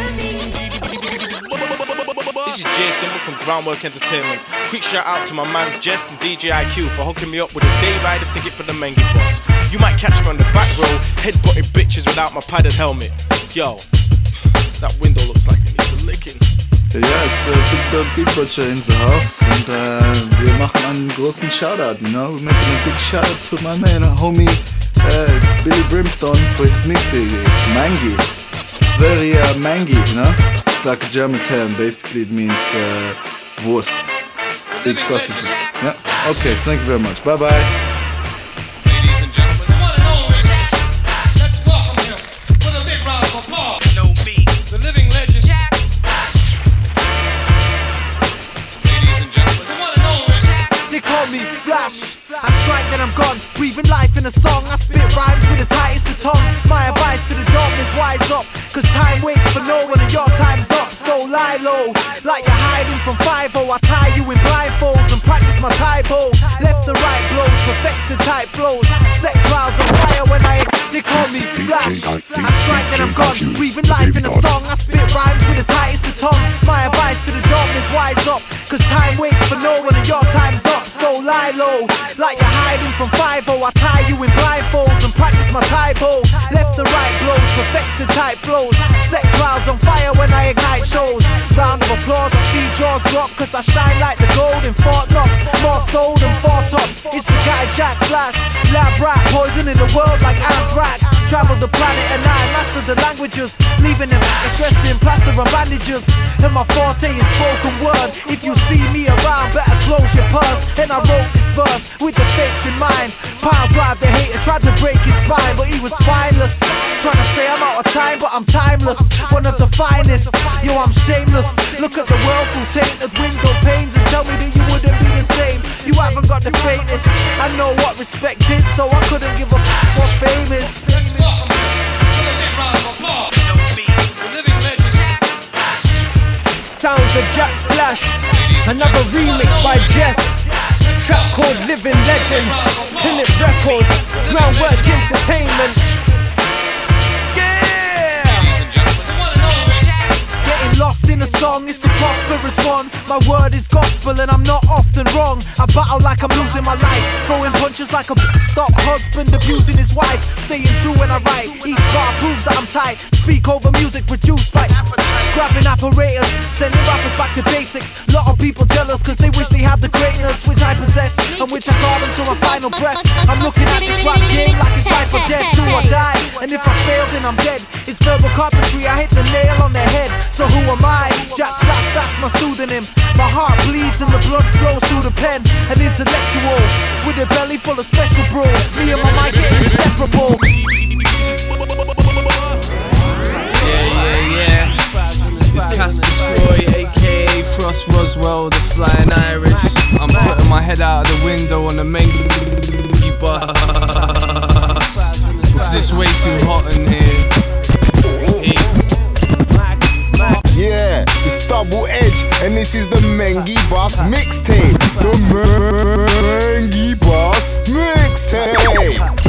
This is Jay Simple from Groundwork Entertainment. Quick shout out to my mans Jest and D J I Q for hooking me up with a day rider ticket for the Mengi Boss. You might catch me on the back row, headbutting bitches without my padded helmet. Yo, that window looks like it needs a licking. Ja, es ist Big Dog Beat Butcher in the house und äh, wir machen einen großen Shoutout, you know? We're making a big shoutout to my man, homie uh, Billy Brimstone for his mixing, Mangi. Very uh, mangy, you know? It's like a German term, basically it means uh, Wurst. Big sausages. Yeah, okay, thank you very much. Bye bye. The living legend. Jack. Ladies and gentlemen, the one and only. They call me Flash. I strike then I'm gone, breathing life in a song. I spit rhymes with the tightest of tongues. My advice to the dumb is wise up, cause time waits for no one and your time's up. So lie low, like you're hiding from five oh. I tie you in blindfolds and practice my typo. Left and right blows, perfected type flows. Set clouds on fire when I, they call me Flash. I strike then I'm gone, breathing life in a song. I spit rhymes with the tightest of tongues. My advice to the dumb is wise up, cause time waits for no one and your time's up. So lie low, like you're hiding from five oh. I tie you in blindfolds and practice my typo. Left and right blows, perfected type flows. Set clouds on fire when I ignite shows. Round of applause, I see jaws drop, cause I shine like the gold in Fort Knox. More soul than four tops, it's the guy Jack Flash. Lab rat, poison in the world like anthrax. Traveled the planet and I mastered the languages, leaving them stressed in plaster and bandages. And my forte is spoken word. If you see me around, better close your purse. And I wrote this verse with the fakes in mind. Pile drive the hater, tried to break his spine, but he was spineless. Trying to say I'm out of time, but I'm timeless. One of the finest, yo I'm shameless. Look at the world through tainted window panes and tell me that you wouldn't be the same. You haven't got the faintest. I know what respect is, so I couldn't give a f*** what fame is. Sounds of Jack Flash, another remix by Jess. Track called Living Legend, Philip Records, Groundwork Entertainment. Lost in a song, it's the prosperous one. My word is gospel and I'm not often wrong. I battle like I'm losing my life, throwing punches like a stop husband abusing his wife. Staying true when I write, each bar proves that I'm tight. Speak over music produced by grabbing apparatus, sending rappers back to basics. Lot of people jealous cause they wish they had the greatness which I possess and which I guard until my final breath. I'm looking at this rap game like it's life or death, do or die. And if I fail then I'm dead. It's verbal carpentry, I hit the nail on the head. So who am I? Jack Flash, that's my pseudonym. My heart bleeds and the blood flows through the pen. An intellectual with a belly full of special brew. Me and my mic are inseparable. Yeah, yeah, yeah. It's Casper Troy, aka Frost Roswell, the flying Irish. I'm putting my head out of the window on the main bus. Cause it's way too hot in here. Yeah, it's Double Edge, and this is the Mengi Boss Mixtape. The Mengi Boss Mixtape.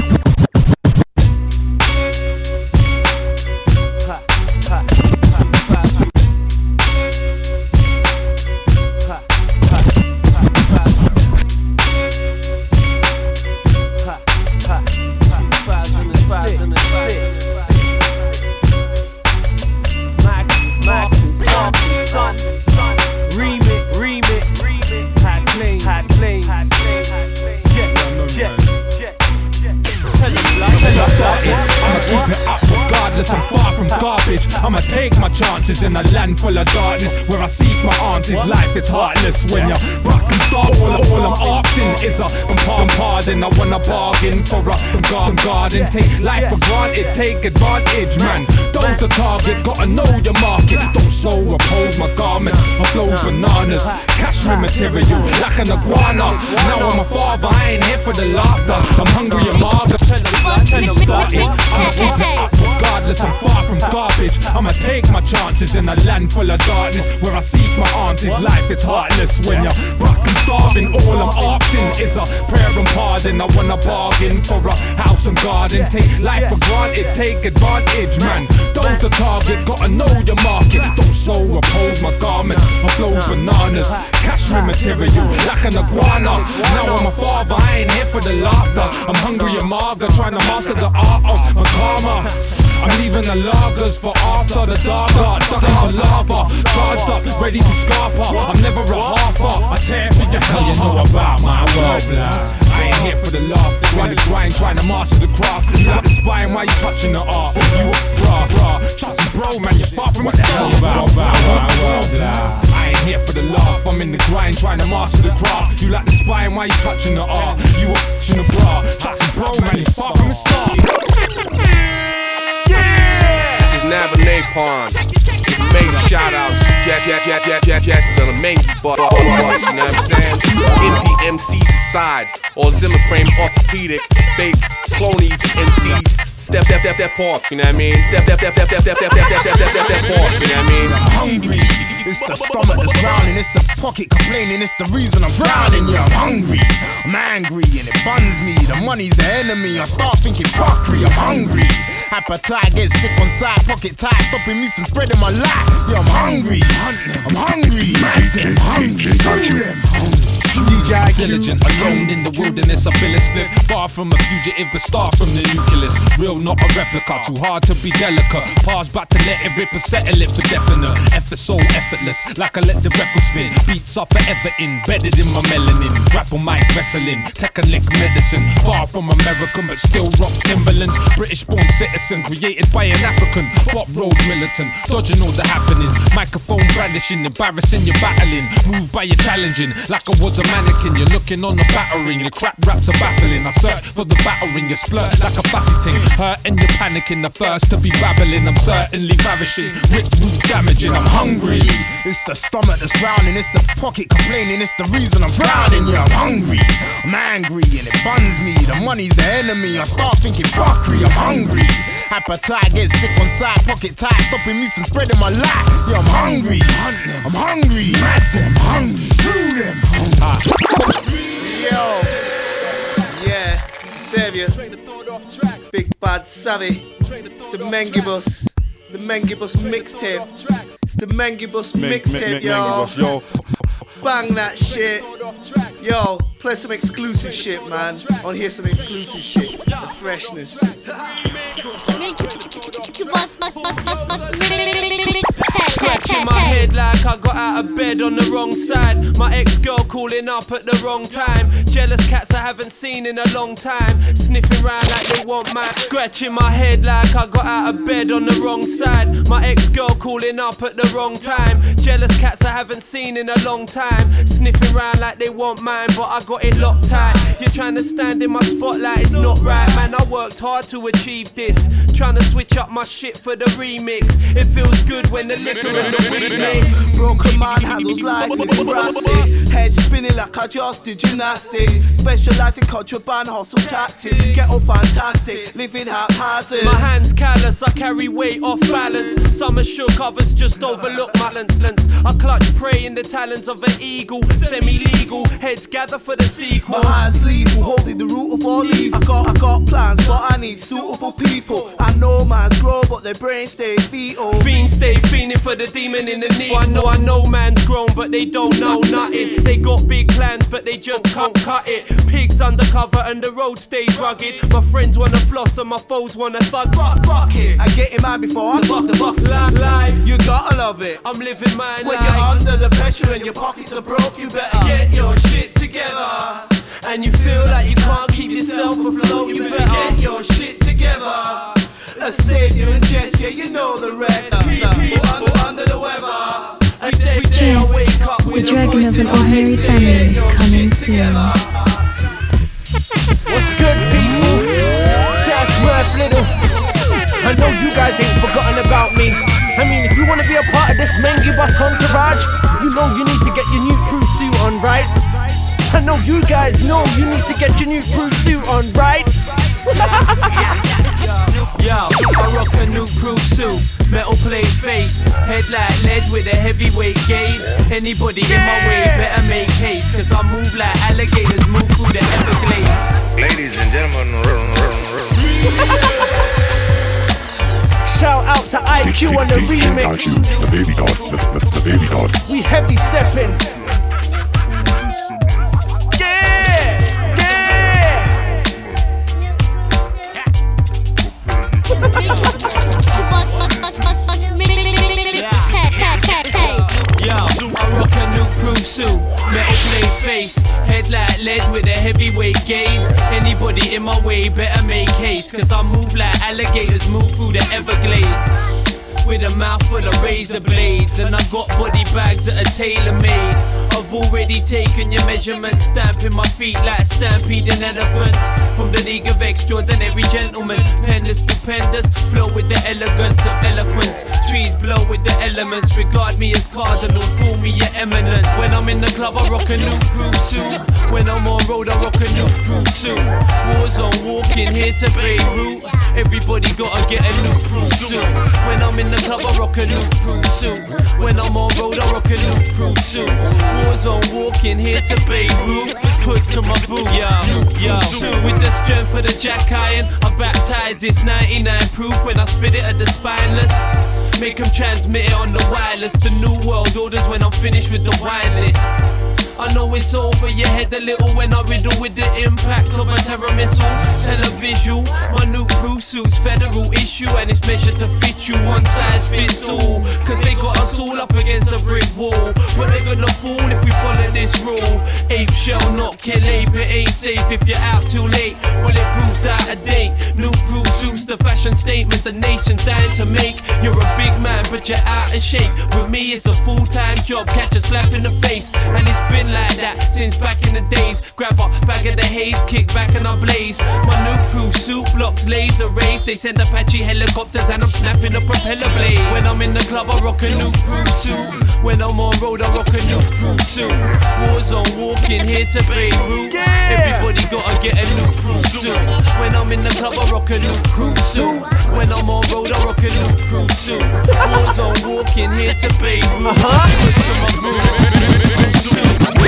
regardless, I'm far from garbage. I'ma take my chances in a land full of darkness, where I seek my answers. Life is heartless when you're rock and start. All, all I'm asking is a from pardon. I wanna bargain for a from garden. Take life for granted, take advantage, man. Don't the target, gotta know your market. Don't slow oppose my garments. My flow's bananas, cashmere material like an iguana. Now I'm a father, I ain't here for the laughter. I'm hungry and martyr. Starting, I'ma keep it up regardless, I'm far from garbage. I'ma take my chances in a land full of darkness, where I seek my answers. Life is heartless when you're broke and starving. All I'm asking is a prayer and pardon. I wanna bargain for a house and garden. Take life for granted, take advantage, man. Don't the target, gotta know your market. Don't slow oppose my garments. My flow's bananas, cashmere material like an iguana. Now I'm a father, I ain't here for the laughter. I'm hungry and mager, trying to master the art of my karma. I'm leaving the lagers for after the dark art. Stuck in the lava, charged up, ready to scarper. I'm never a harper, I tear for your hell you know about my world, blood. I ain't here for the laugh, why the grind, trying to master the craft. Slap the spine, why you touching the art? You a rah, rah, trust me bro, man, you're far from a star. What the hell about my world, blood? I ain't here for the laugh, I'm in the grind, trying to master the craft. You like the spine, why you touching the art? You a touching the bra, trust me bro, man, you're far from a star. This is Nava Napalm. Make shout outs to Jet, Jet, Jet, Jet, Jet, Jet, still a main boss, you know what I'm saying? N P M Cs aside, or Zilla frame orthopedic, fake, clony M Cs, step, step, step, step off, you know what I mean? Step, step, step, step, step, step, step, step, step, step, step, step off, you know what I mean? I'm hungry, it's the stomach that's drowning, it's the pocket complaining, it's the reason I'm drowning, yeah, I'm hungry, I'm angry and it buns me, the money's the enemy, I start thinking fuckery, I'm hungry. Appetite gets sick on side, pocket tight, stopping me from spreading my light. Yeah, I'm hungry, I'm hungry, I'm hungry, I'm hungry. D J Diligent, alone in the wilderness, I feel a split. Far from a fugitive, but star from the nucleus. Real, not a replica, too hard to be delicate. Pause back to let it rip and settle it for definite. Effort so effortless, like I let the record spin. Beats are forever embedded in my melanin. Grapple mic wrestling, technic medicine. Far from American, but still rock Timberlands. British born citizen, created by an African. Bob Road militant, dodging all the happenings. Microphone brandishing, embarrassing, you're battling. Moved by your challenging, like I was a mannequin. You're looking on the battering, your crap raps are baffling. I search for the battering, you splurt like a fussy ting. Hurt and you're panicking, the first to be babbling. I'm certainly ravishing, rip root damaging. I'm hungry, it's the stomach that's drowning, it's the pocket complaining, it's the reason I'm drowning. Yeah, I'm hungry, I'm angry and it buns me, the money's the enemy, I start thinking fuckery. I'm hungry, appetite gets sick on side, pocket tight, stopping me from spreading my light. Yeah, I'm hungry, I'm hungry, mad them, hungry, sue them, hungry. Yo, yeah, Savior, Big Bad Savvy, it's the Mengibus, the Mengibus mixtape, it's the Mengibus mixtape, yo. Bang that shit, yo. Play some exclusive shit, man. I wanna hear some exclusive shit, the freshness. Scratching my head like I got out of bed on the wrong side. My ex-girl calling up at the wrong time. Jealous cats I haven't seen in a long time. Sniffing round like they want mine. Scratching my head like I got out of bed on the wrong side. My ex-girl calling up at the wrong time. Jealous cats I haven't seen in a long time. Sniffing round like they want mine, but I got it locked tight. You're trying to stand in my spotlight, it's not right, man. I worked hard to achieve this. Trying to switch up my shit for the remix. It feels good when the liquor and the weed mix. Broken man handles life in plastic. Head spinning like I just did gymnastics. Specialise in contraband, hustle tactics. Get all fantastic, living haphazard. My hands callous, I carry weight off balance. Some are shook, others just overlook my lens. I clutch prey in the talons of an eagle. Semi-legal, heads gather for the sequel. My hands lethal, holding the root of all evil. I got, I got plans, but I need suitable people. I know man's grow, but their brains stay fetal. Fiends stay fiending for the demon in the knee. I know, I know man's grown, but they don't know nothing. They got big plans, but they just can't cut it. Pigs undercover and the road stays rugged. My friends wanna floss and my foes wanna thug. Fuck, fuck it. I get in mine before I buck the buck. Life, you gotta love it. I'm living mine. When life. You're under the pressure and your pockets are broke, you better get your shit together. And you feel like you can't keep yourself afloat, you better get your shit together. A savior and gesture know the rest. People under, under the weather. Just the dragon of an ordinary family coming soon. What's good, people? Sash Murph Little. I know you guys ain't forgotten about me. I mean, if you wanna be a part of this Mengi Bus entourage, you know you need to get your new crew suit on, right? I know you guys know you need to get your new crew suit on, right? Yo, I rock a new crew suit, metal plate face, headlight lead with a heavyweight gaze. Anybody in my way better make haste, cause I move like alligators move through the Everglades. Ladies and gentlemen, shout out to I Q on the remix. The baby doll, the, the, the baby doll. We heavy stepping. Yo, I rock a new crew suit, metal plate face, headlight lead with a heavyweight gaze. Anybody in my way better make haste, cause I move like alligators move through the Everglades. With a mouth full of razor blades, and I got body bags that are tailor-made. I've already taken your measurements, stamping my feet like stampeding elephants. From the League of Extraordinary Gentlemen, pen to stupendous, flow with the elegance of eloquence. Trees blow with the elements, regard me as cardinal, call me your eminence. When I'm in the club, I rock a new crew suit. When I'm on road, I rock a new crew suit. Warzone, walking here to Beirut. Everybody gotta get a new crew suit. When I'm in the club, I rock a new crew suit. When I'm on road, I rock a new crew suit. Warzone, walking here to Beirut. Put to my boots, yo, yo. With the strength of the jack iron, I baptize this ninety-nine proof. When I spit it at the spineless, make them transmit it on the wireless. The new world orders when I'm finished with the wine list. I know it's over your head a little when I riddle with the impact of a terror missile. Televisual, my new crew suit's federal issue, and it's measured to fit you, one size fits all. Cause they got us all up against a brick wall, but they're gonna fall if we follow this rule. Ape shall not kill ape, it ain't safe if you're out too late. Bulletproof's out of date, new crew suits, the fashion statement the nation's dying to make. You're a big man but you're out of shape. With me it's a full-time job, catch a slap in the face, and it's been like that since back in the days. Grab a bag of the haze, kick back and I blaze. My new crew suit blocks laser rays. They send Apache helicopters and I'm snapping the propeller blade. When I'm in the club I rock a new crew suit. When I'm on road I rock a new crew suit. Warzone, walking here to Beirut. Everybody gotta get a new crew suit. When I'm in the club I rock a new crew suit. When I'm on road I rock a new crew suit. Warzone, walking here to Beirut. Put to my boots.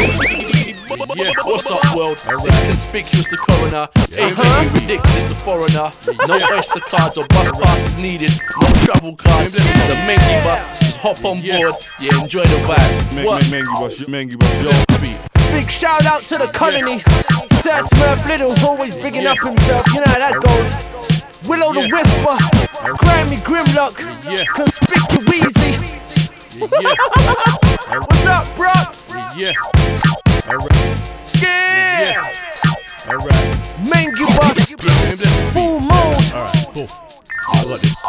Yeah, what's up, world? It's conspicuous the coroner. A K ridiculous the foreigner. No Oyster cards or bus passes needed. No travel cards. This is the Mengi Bus. Just hop on board. Yeah, enjoy the vibes. What? Mengi Bus, Mengi Bus, yo. Big shout out to the colony. Sir Smurf Little always bigging up himself. You know how that goes. Willow the Whisper, Grammy Grimlock, Conspicueasy. What's up, Brooks? Yeah. Yeah. Alright. Mengi Bus, full mode. Alright, cool. I got this.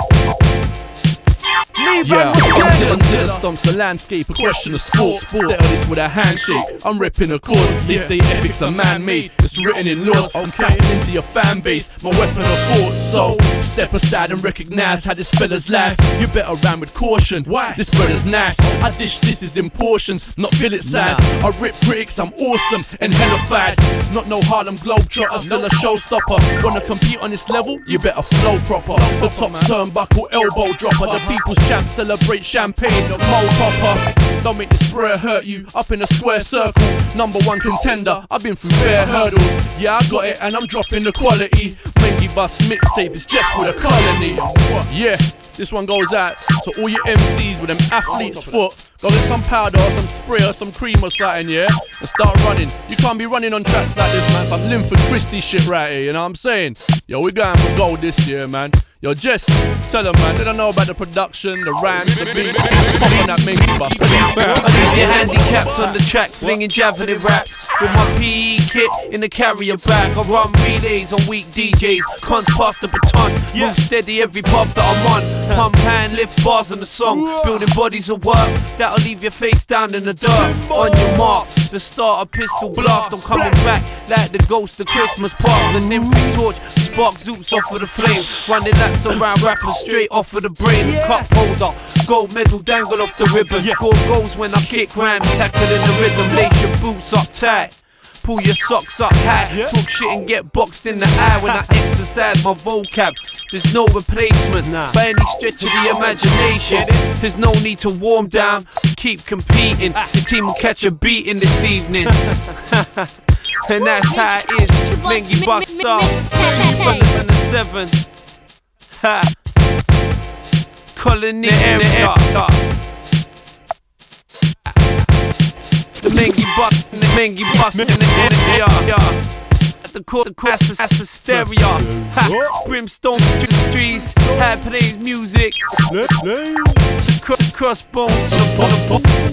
Yeah, until it stomps the landscape, a question of sport. Settle this with a handshake. I'm ripping a cause. They say ethics are man-made. It's written in laws. I'm tapping into your fan base, my weapon of thought. So step aside and recognize how this fella's life. You better rhyme with caution. Why? This brother's nice. I dish this is in portions, not billet size. I rip critics, I'm awesome and hellified. Not no Harlem Globetrotter, still a showstopper. Wanna compete on this level? You better flow proper. The top turnbuckle elbow dropper. The people's champ celebrate champagne, no mole popper. Don't make the sprayer hurt you. Up in a square circle, number one contender. I've been through bare hurdles. Yeah, I got it and I'm dropping the quality. Mengi Bus mixtape is just with a colony. Yeah, this one goes out to all your M Cs with them athlete's foot. Go get some powder or some spray or some cream or something, yeah? And start running. You can't be running on tracks like this, man. Some Linford Christie shit right here, you know what I'm saying? Yo, we're going for gold this year, man. Yo, Jess, tell them, man, they don't know about the production, the rhymes, the beat. Pop on that Mengi bus. I get handicapped on the track, flinging javelin raps. With my P E kit in the carrier bag, I run relays on weak D Js. Cons pass the baton, move steady every path that I'm on. Pump hand, lift bars on the song, building bodies of work that'll leave your face down in the dirt. On your marks, the start a pistol blast. I'm coming back like the ghost of Christmas past. The nymphic torch, spark zoots off of the flame. Running laps around rappers straight off of the brain. Cup holder, gold medal dangle off the ribbon. Score goals when I kick rhymes, tackle in the rhythm. Lace your boots up tight, pull your socks up high. Talk shit and get boxed in the eye when I exercise my vocab. There's no replacement by any stretch of the imagination. There's no need to warm down, keep competing. The team will catch a beating this evening. And that's how it is. Mengi Bus Star two thousand seven. Ha. Colony area. The Mengi Bus, the Mengi Bus in the area. At the court, the cross is as a stereo. Ha. Brimstone streets, high plays music. It's a cross, crossbone to the bottom.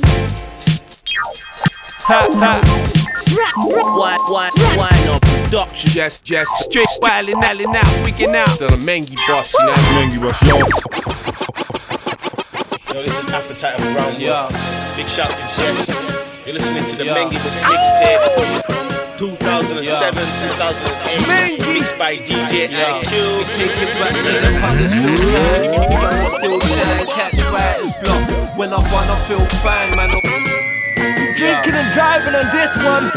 Ha ha. Why, why, why not production? Just, just straight wildin', wildin' out, wiggin' out. Still a Mengi Bus, you know. Mengi Bus, yo. Yo, this is Appetite of Brown. Yo, big shout to Jeff. You're listening to the Mengi Bus mixtape, two thousand seven, two thousand eight, mixed by D J I Q. We take it back to the Huddersfield time. Sun still shine, catch fighters block. When I run, I feel fine, man. Drinking and driving on this one.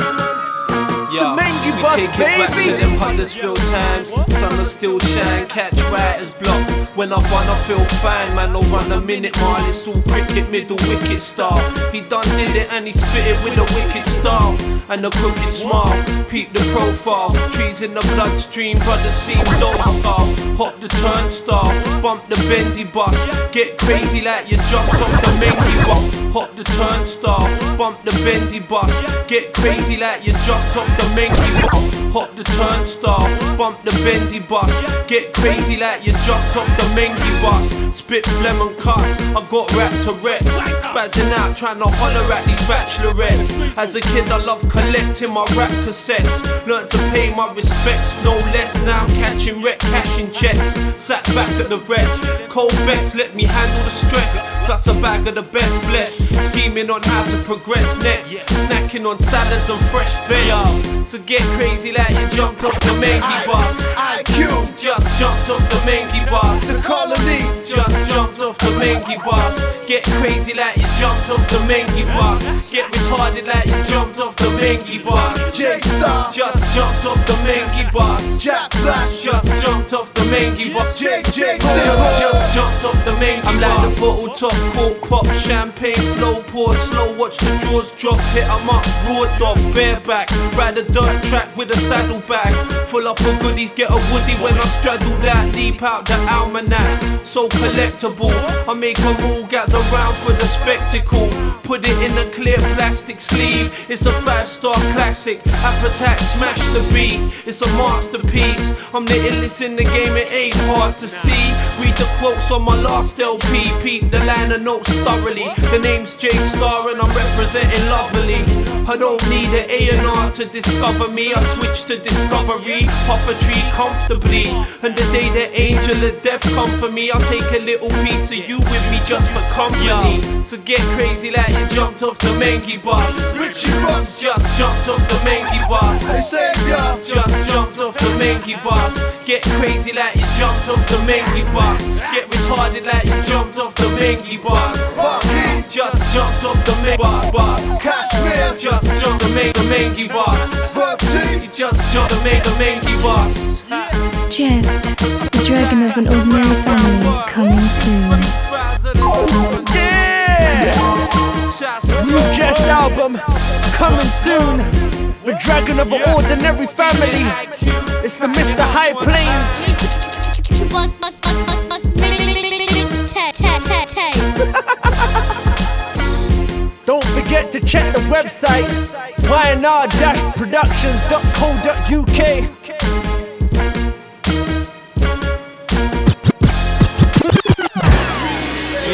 It's Yo, the Mengi we Bus, take it baby. back to them Huddersfield times. Sun will still shine, catch riders block. When I run, I feel fine, man. I'll run a minute mile. It's all cricket, middle wicket style. He done did it and he spit it with a wicked style and a crooked smile. Peep the profile, trees in the bloodstream, brother seems over. Hop the turnstile, bump the bendy bus. Get crazy like you jumped off the Mengi bus. Hop the turnstile, bump the bendy bus. Get crazy like you jumped off the Mengi bus. Hop the turnstile, bump the bendy bus. Get crazy like you jumped off the Mengi bus. Spit phlegm and cuss, I got wrapped to Rex. Spazzing out, trying to holler at these bachelorettes. As a kid I loved collecting my rap cassettes. Learned to pay my respects, no less. Now I'm catching wreck, cashing checks. Sat back at the rest, cold bets let me handle the stress. Plus a bag of the best blessed. Scheming on how to progress next. Snacking on salads and fresh veg. So get crazy like you jumped off the Mengi bus. I Q just jumped off the Mengi bus. The colony just jumped off the Mengi bus. Get crazy like you jumped off the Mengi bus. Get retarded like you jumped off the Mengi bus. J-Star just jumped off the Mengi bus. Jack Flash just jumped off the Mengi bus. J J just, just jumped off the Mengi bus. I'm like the bottle top, cork pop, champagne flow, pour slow, watch the drawers drop, hit 'em up, raw dog, bareback, ride a dirt track with a saddlebag, full up of goodies, get a woody when I straddle that, leap out the almanac, so collectible, I make 'em all gather round for the spectacle, put it in a clear plastic sleeve, it's a five star classic, Appetite smash the beat, it's a masterpiece, I'm the illest in the game, it ain't hard to see, read the quotes on my last L P, peep the liner notes thoroughly, the name's J-Star and I'm representing lovely, I don't need an A and R to discover me, I switch to discovery, puppetry comfortably, and the day the angel of death come for me, I'll take a little piece of you with me just for company, so get crazy like you jumped off the Mengi bus, Richie Rocks just jumped off the Mengi bus, Hey Savior just jumped off the Mengi bus, get crazy like you jumped off the Mengi bus, get retarded like you jumped off the Mengi bus, Parky just jumped off the Mengi bus, Kashmir just jumped the Mengi Mengi bus, Verb T you just jumped the Mengi Mengi bus. Jest, the dragon of an ordinary family, coming soon. Yeah! New Jest album, coming soon. The dragon of an ordinary family. It's the Mister High Plains. Don't forget to check the website y n r dash productions dot co dot u k.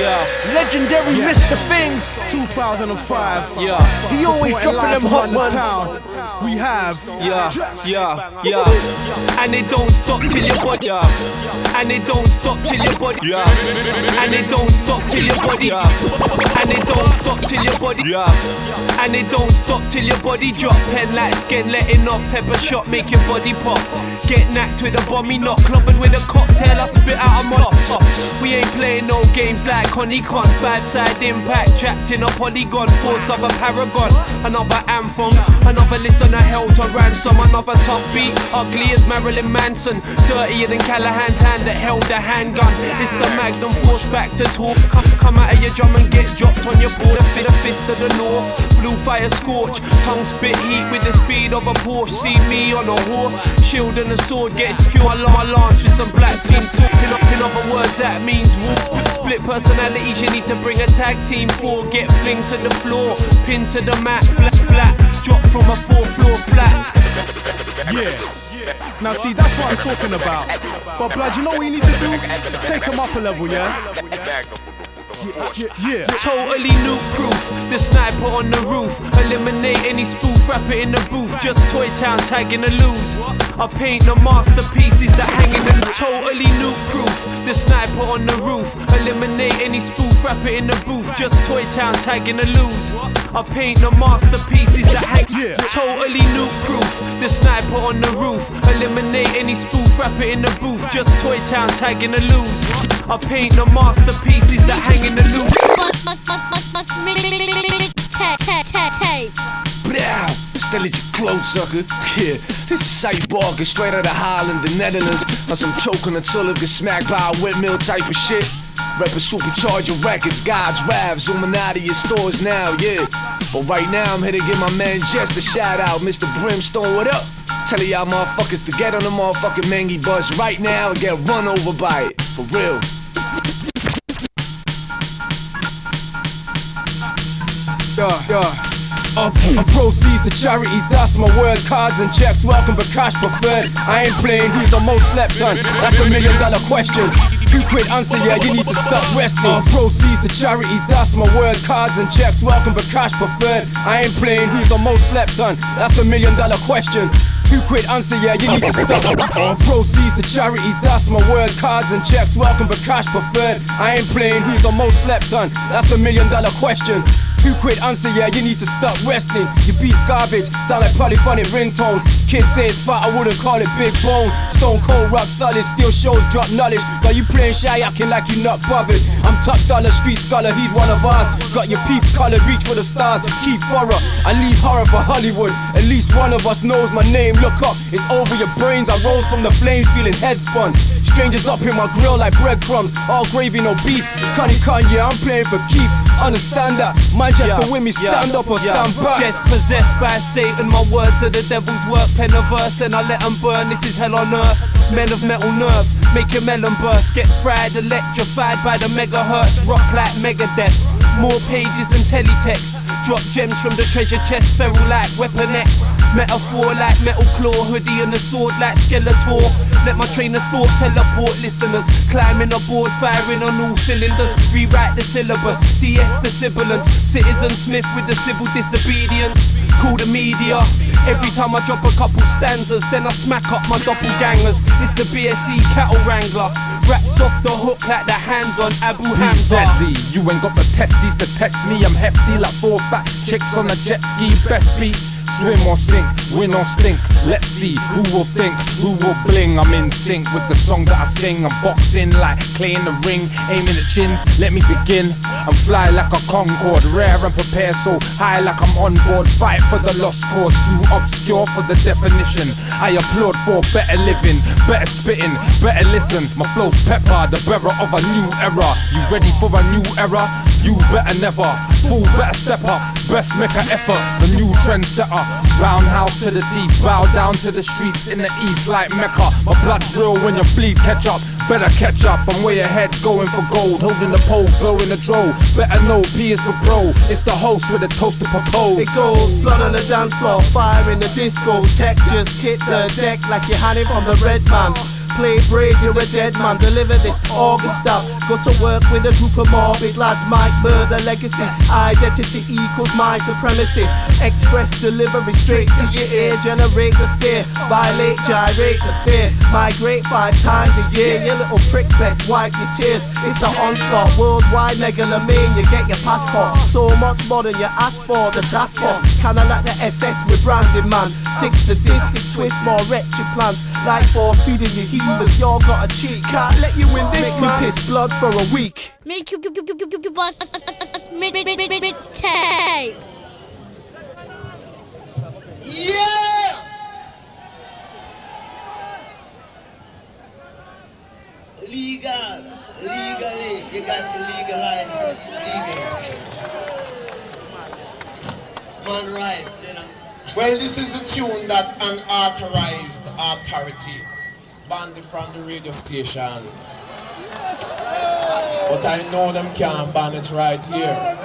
Yeah. Legendary Yes. Mister Thing. two thousand five. Yeah. He always Reporting dropping live them from hot around the ones. town. We have. Yeah, yeah, yeah. And it don't stop till your body. Yeah. And it don't stop till your body. Yeah. And it don't stop till your body. Yeah. And it don't stop till your body. Yeah. And it don't stop till your body drop. Pen like skin, letting off pepper shot, make your body pop. Get knacked with a bomby knock, clubbing with a cocktail, I spit out a mop. We ain't playing no games like Connie Con. Five side impact, trapped in a polygon. Force of a paragon, another anthem. Another listener held to ransom. Another tough beat, ugly as Marilyn Manson. Dirtier than Callahan's hand that held the handgun. It's the Magnum force back to talk. Come, come out of your drum and get dropped on your board. The fist of the north, blue fire scorch. Tongue spit heat with the speed of a Porsche. See me on a horse, shield and a sword. Get skewered my lance with some black scene sword. In, in other words, that means wolves. Split personalities, you need to bring a tag team for. Get flinged to the floor, pinned to the mat. Black, black, drop from a fourth floor flat. Yeah. Now see, that's what I'm talking about. But blood, you know what you need to do? Take them up a level, yeah? Yeah, yeah, yeah. Totally nuke proof, the sniper on the roof. Eliminate any spoof, wrap it in the booth. Just Toy Town tagging the lose. I paint the masterpieces that hang in the totally nuke proof, the sniper on the roof. Eliminate any spoof, wrap it in the booth. Just Toy Town tagging the lose. I paint the masterpieces that hang yeah. Totally nuke proof, the sniper on the roof. Eliminate any spoof, wrap it in the booth. Just Toy Town tagging the lose. I paint the masterpieces that hang in the loop. Blah! Still at your clothes, sucker. Yeah, this is Sight Barker, straight out of Holland, the Netherlands. On some choking until it gets smacked by a windmill type of shit. Reppin' Supercharger Records, God's Rav, zooming out of your stores now, yeah. But right now I'm here to give my man Jess a shout out, Mister Brimstone, what up? Telling y'all motherfuckers to get on the motherfucking Mengi bus right now and get run over by it, for real. Yeah, yeah. Up, up proceeds to charity, that's my word. Cards and checks, welcome but cash preferred. I ain't playing who's the most slept on, that's a million dollar question. Two quid answer, yeah, you need to stop resting. Up proceeds to charity, that's my word. Cards and checks, welcome but cash preferred. I ain't playing who's the most slept on, that's a million dollar question. Two quid answer, yeah, you need to stop. All proceeds to charity, that's my word. Cards and checks, welcome but cash preferred. I ain't playing who's the most slept on, that's a million dollar question. Two quid answer, yeah, you need to stop resting. Your beat's garbage, sound like polyphonic ringtones. Kids say it's fat, I wouldn't call it big bone. Stone cold, rock solid, still shows, drop knowledge. Got you playing shy, acting like you not bothered. I'm top dollar, street scholar, he's one of ours. Got your peeps colored, reach for the stars. Keep horror, I leave horror for Hollywood. At least one of us knows my name, look up, it's over your brains. I rose from the flames, feeling head spun. Strangers up in my grill like breadcrumbs. All gravy, no beef. Connie Con, yeah, I'm playing for keeps. Understand that, man, just yeah, to win me, stand yeah, up or yeah. stand back. Just possessed by Satan, my words are the devil's work. Pen a verse and I let them burn, this is hell on earth. Men of metal nerve, make your melon burst. Get fried, electrified by the megahertz. Rock like Megadeth, more pages than teletext. Drop gems from the treasure chest, feral like Weapon X. Metaphor like metal claw, hoodie and a sword like Skeletor. Let my train of thought teleport listeners. Climbing aboard, firing on all cylinders. Rewrite the syllabus, D S the sibilance. Citizen Smith with the civil disobedience. Call the media. Every time I drop a couple stanzas, then I smack up my doppelgangers. It's the B S E cattle wrangler. Raps off the hook like the hands on Abu Hamza. Deadly, you ain't got the testes to test me. I'm hefty like four fat chicks on a jet ski. Best beat, swim or sink, win or stink. Let's see who will think, who will bling. I'm in sync with the song that I sing. I'm boxing like clay in the ring, aiming at chins. Let me begin. I'm fly like a Concorde, rare and prepare, so high like I'm on board. Fight for the lost cause, too obscure for the definition. I applaud for better living, better spitting, better listen. My flow's pepper, the bearer of a new era. You ready for a new era? You better never. Fool better step up, best make an effort. The new trendsetter, roundhouse to the teeth, bow down to the streets in the east like Mecca. My blood's real when you bleed, catch up. Better catch up, I'm way ahead, going for gold. Holding the pole, blowing the drove. Better know P is for pro. It's the host with a toast to propose. It goes blood on the dance floor, fire in the disco. Tech just hit the deck like you're hiding from the red man. play brave, you're a dead man. Deliver this organ style. Go to work with a group of morbid lads. Might murder legacy. Identity equals my supremacy. Express delivery straight to your ear. Generate the fear. Violate, gyrate the sphere. Migrate five times a year. Your little prick best, wipe your tears. It's an onslaught, worldwide megalomane. You get your passport. So much more than you ask for. The task force, kinda like the S S with Brandon, man. Six sadistic twist, more wretched plans. Like for feeding you heathens, y'all got a cheat. Can't let you win this, man. Piss blood for a week. Make you bust tape. Yeah! Legal, legally, you got to legalize it, legal. Man rights, you know. Well, this is the tune that unauthorized authority banned it from the radio station. But I know them can't ban it right here.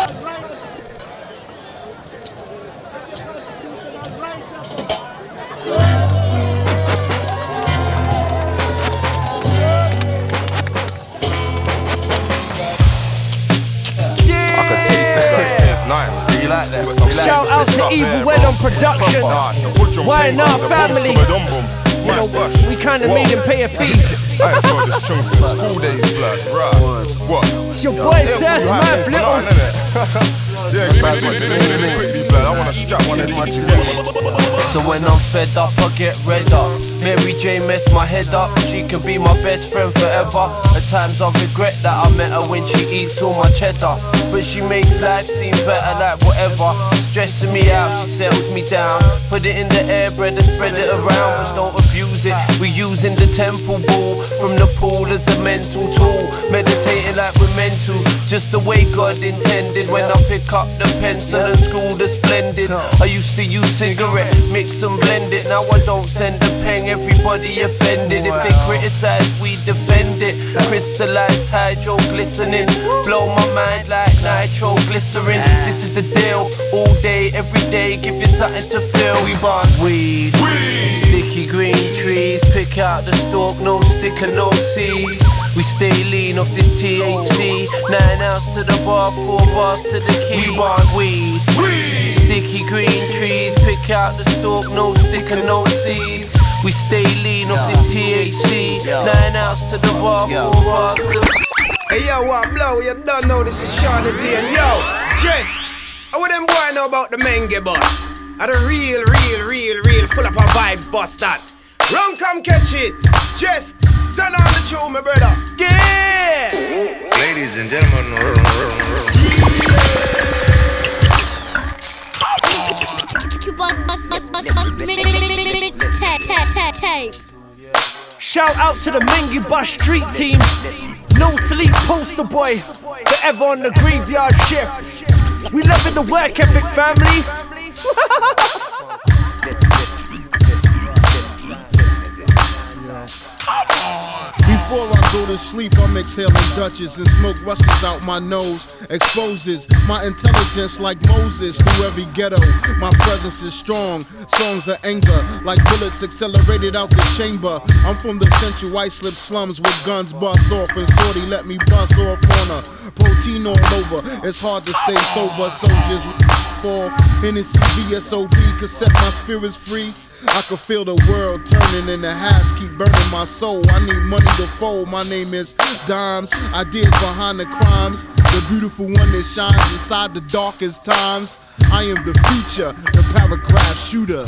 Like that. Shout out to Evil Wed on production. Why not family? You know, we kinda made him pay a fee. I ain't thought this tune since school days, blood. Right. What? It's your boy Sass Man Little. Yeah, quickly, blood. I wanna strap one of these together. So when I'm fed up, I get red up. Mary J messed my head up. She can be my best friend forever. At times I regret that I met her when she eats all my cheddar. But she makes life seem better like whatever. Stressing me out, she settles me down. Put it in the air, bread and spread it around. But don't abuse it, we using the temple ball from the pool as a mental tool. Meditating like we're meant to, just the way God intended. When I pick up the pencil and screw the splendid. I used to use cigarette, mix and blend it. Now I don't send a peng, everybody offended. If they criticize, we defend it. Crystallized hydro glistening, blow my mind like nitro glycerin. This is the deal, all day, every day, give you something to feel. We burn weed, weed. Sticky green trees, pick out the stalk, no stick and no seed. We stay lean off this T H C, nine ounce to the bar, four bars to the key. We burn weed, weed. Sticky green trees, pick out the stalk, no stick and no seeds. We stay lean off this T H C, nine ounce to the bar, four bars to the. Hey yo, what blow? You don't know this is Shawnee T and yo, just how would them boy know about the Menge bus? Are the real, real, real, real full up of vibes bus that. Run, come catch it. Just send on the tune, my brother. Yeah. Ladies and gentlemen. Shout out to the Mengi Bus Street team. No sleep poster boy, forever on the graveyard shift. We loving the work ethic, family. Before I go to sleep, I'm exhaling Dutches and smoke rushes out my nose. Exposes my intelligence like Moses through every ghetto. My presence is strong, songs of anger like bullets accelerated out the chamber. I'm from the central white slip slums with guns bust off and shorty let me bust off on her. Protein all over, it's hard to stay sober. Soldiers fall, Hennessy V S O B could set my spirits free. I can feel the world turning and the hash keep burning my soul. I need money to fold. My name is Dimes. Ideas behind the crimes. The beautiful one that shines inside the darkest times. I am the future, the paragraph shooter.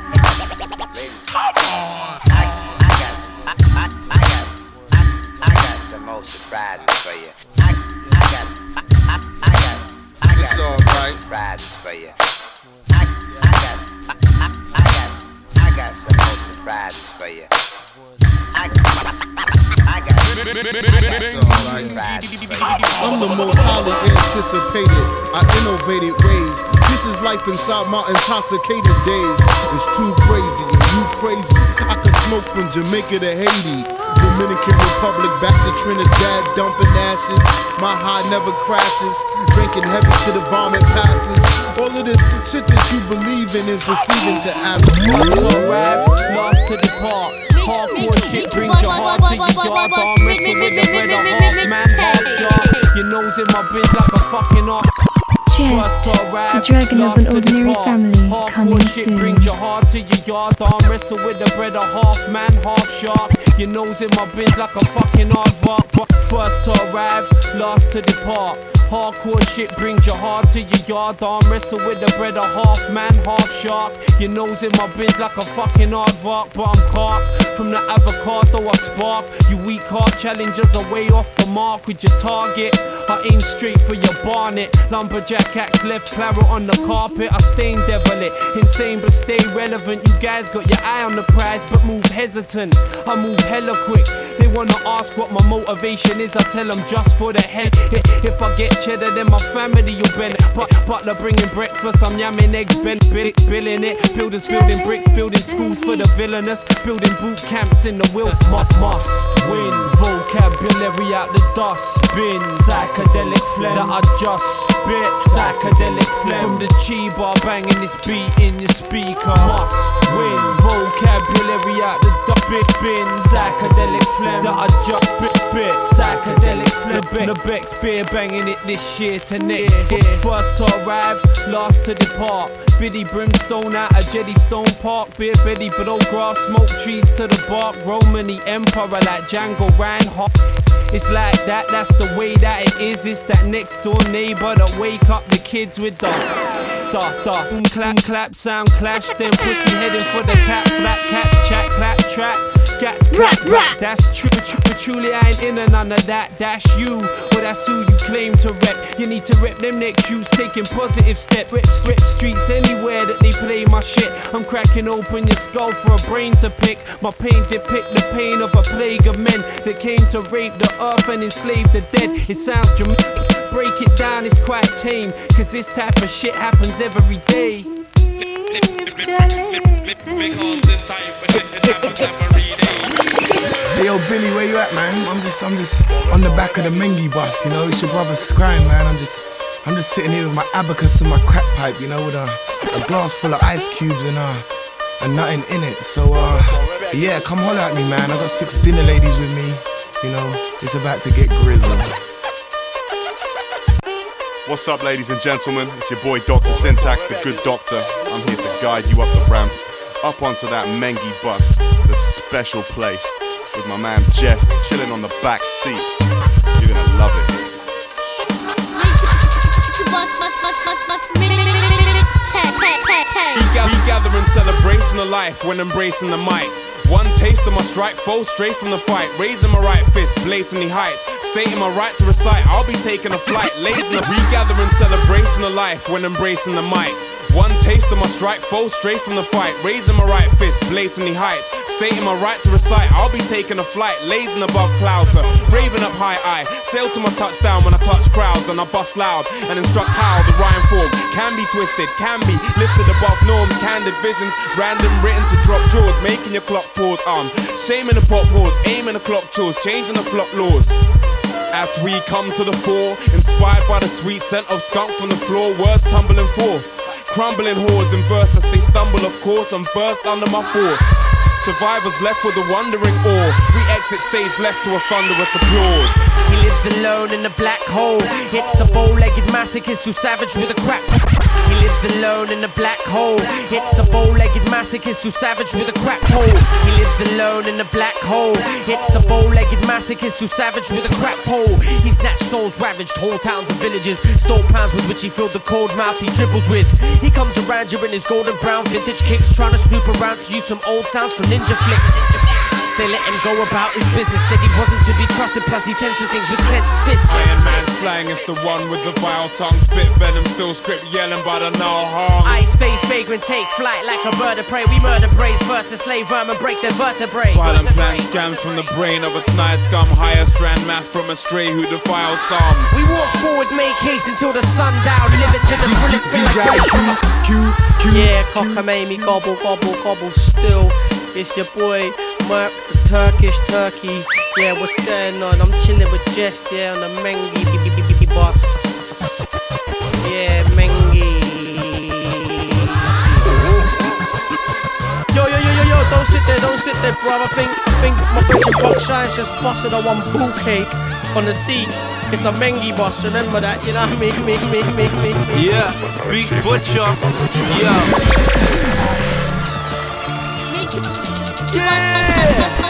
Some more surprises for you. I, I got, I, I, I got, I got it's some all more right. surprises for you. I, I got, I, I, I got, I got some more surprises for you. I, I, I got, I got some more surprises for you. I'm the most highly anticipated. I innovated ways. This is life inside my intoxicated days. It's too crazy and you crazy. I can smoke from Jamaica to Haiti. Dominican Republic back to Trinidad, dumping ashes. My high never crashes. Drinking heavy till the vomit passes. All of this shit that you believe in is deceiving to average. Lost to depart. Hardcore shit brings your heart to your yard. Arm wrestle with the bread of half man, half shark. Your nose in my biz like a fucking arm. Jest, the dragon of an ordinary family, coming shit soon. brings your heart to your yard. Arm wrestle with the bread of half man, half shark. Your nose in my biz like a fucking aardvark. First to arrive, last to depart. Hardcore shit brings your heart to your yard. Arm wrestle with the bread of half man, half shark. Your nose in my biz like a fucking aardvark. But I'm carp from the avocado I spark. You weak heart challengers are way off the mark with your target. I aim straight for your barnet. Lumberjack axe left claret on the carpet. I stain devil it, insane but stay relevant. You guys got your eye on the prize but move hesitant. I move hella quick. They wanna ask what my motivation is. I tell them just for the head. If I get cheddar then my family will benefit. But butler bringing breakfast, I'm yamming eggs, ben, bill, billing it. Builders building bricks, building schools for the villainous. Building boot camps in the wilderness. Must, must win. Vocabulary out the dustbin. Psychedelic phlegm that I just spit. Psychedelic phlegm from the chi bar banging this beat in your speaker. Must win. Vocabulary out the dustbin. Psychedelic phlegm that I just spit. Bit. Psychedelic phlegm. The Beck's beer banging it this year to next year. First to arrive, last to depart. Biddy brimstone out of Jellystone Park. Beer belly below grass, smoke trees to the bark. Romany emperor like Django Reinhardt. It's like that, that's the way that it is. It's that next door neighbor that wake up the kids with the da da boom clap clap sound clash. Then pussy heading for the cat, flat cats chat clap trap. Gats clap rap, that's true, true, but truly I ain't in and none of that. That's you, or that's who you claim to rep. You need to rep them next shoes, taking positive steps. Rip, rip streets anywhere that they play my shit. I'm cracking open your skull for a brain to pick. My pain depict the pain of a plague of men that came to rape the earth and enslave the dead. It sounds dramatic, break it down, it's quite tame. Cause this type of shit happens every day. Hey yo Billy, where you at, man? I'm just I'm just on the back of the Mengi bus, you know, it's your brother Scrime, man. I'm just I'm just sitting here with my abacus and my crack pipe, you know, with a, a glass full of ice cubes and uh and nothing in it. So uh yeah, come holler at me, man. I got six dinner ladies with me, you know, it's about to get grizzled. What's up, ladies and gentlemen? It's your boy Doctor Syntax, the good doctor. I'm here to guide you up the ramp, up onto that Mengi bus, the special place, with my man Jest chilling on the back seat. You're gonna love it. We gather in celebration of life when embracing the mic. One taste of my strike, fold straight from the fight. Raising my right fist, blatantly hyped. Stating my right to recite, I'll be taking a flight. Lazing the regather in celebration of life when embracing the mic. One taste of my strike, fold straight from the fight. Raising my right fist, blatantly hyped. Stating my right to recite, I'll be taking a flight. Lazing above clouds, uh, raving up high eye. Sail to my touchdown when I clutch crowds and I bust loud and instruct how the rhyme form can be twisted, can be lifted above norms. Candid visions, random written to drop jaws, making your clock pause. Um, shaming the pop pause, aiming the clock chores, changing the flock laws. As we come to the fore, inspired by the sweet scent of skunk from the floor, words tumbling forth, crumbling hordes in verse as they stumble, of course, and burst under my force. Survivors left with a wondering awe. We exit stage left to a thunderous applause. He lives alone in a black hole. It's the bow-legged masochist who's savage with a crack. He lives alone in a black hole. It's the bow-legged masochist who's savage with a crack hole. He lives alone in a black hole. It's the bow-legged masochist who's savage with a crack hole. He snatched souls, ravaged whole towns and villages. Stole pounds with which he filled the cold mouth he dribbles with. He comes around you in his golden brown vintage kicks, trying to snoop around to use some old sounds from ninja flicks. They let him go about his business. Said he wasn't to be trusted, plus he tends to things with clenched fists. Iron Man slang is the one with the vile tongue. Spit venom, still script yelling but I no harm. Ice face, vagrant, take flight like a bird of prey. We murder brains first to slave vermin, break their vertebrae. Violent plan scams from the brain of a snide scum. Higher strand math from a stray who defiles psalms. We walk forward, make haste until the sundown. Live it to the fullest. D J Q, Q, yeah, cockamamie, gobble, gobble, gobble. Still, it's your boy Merc, the Turkish turkey. Yeah, what's going on? I'm chilling with Jest, yeah, on the Mengi bus. Yeah, Mengi. Yo, yo, yo, yo, yo, don't don't sit there, don't sit there, bro. I think, I think my brethren Buckshine's just busted a one bull cake on the seat. It's a Mengi boss, remember that, you know what I mean? Me, me, me, me, me. Yeah, Beat Butcher, yeah. Yeah!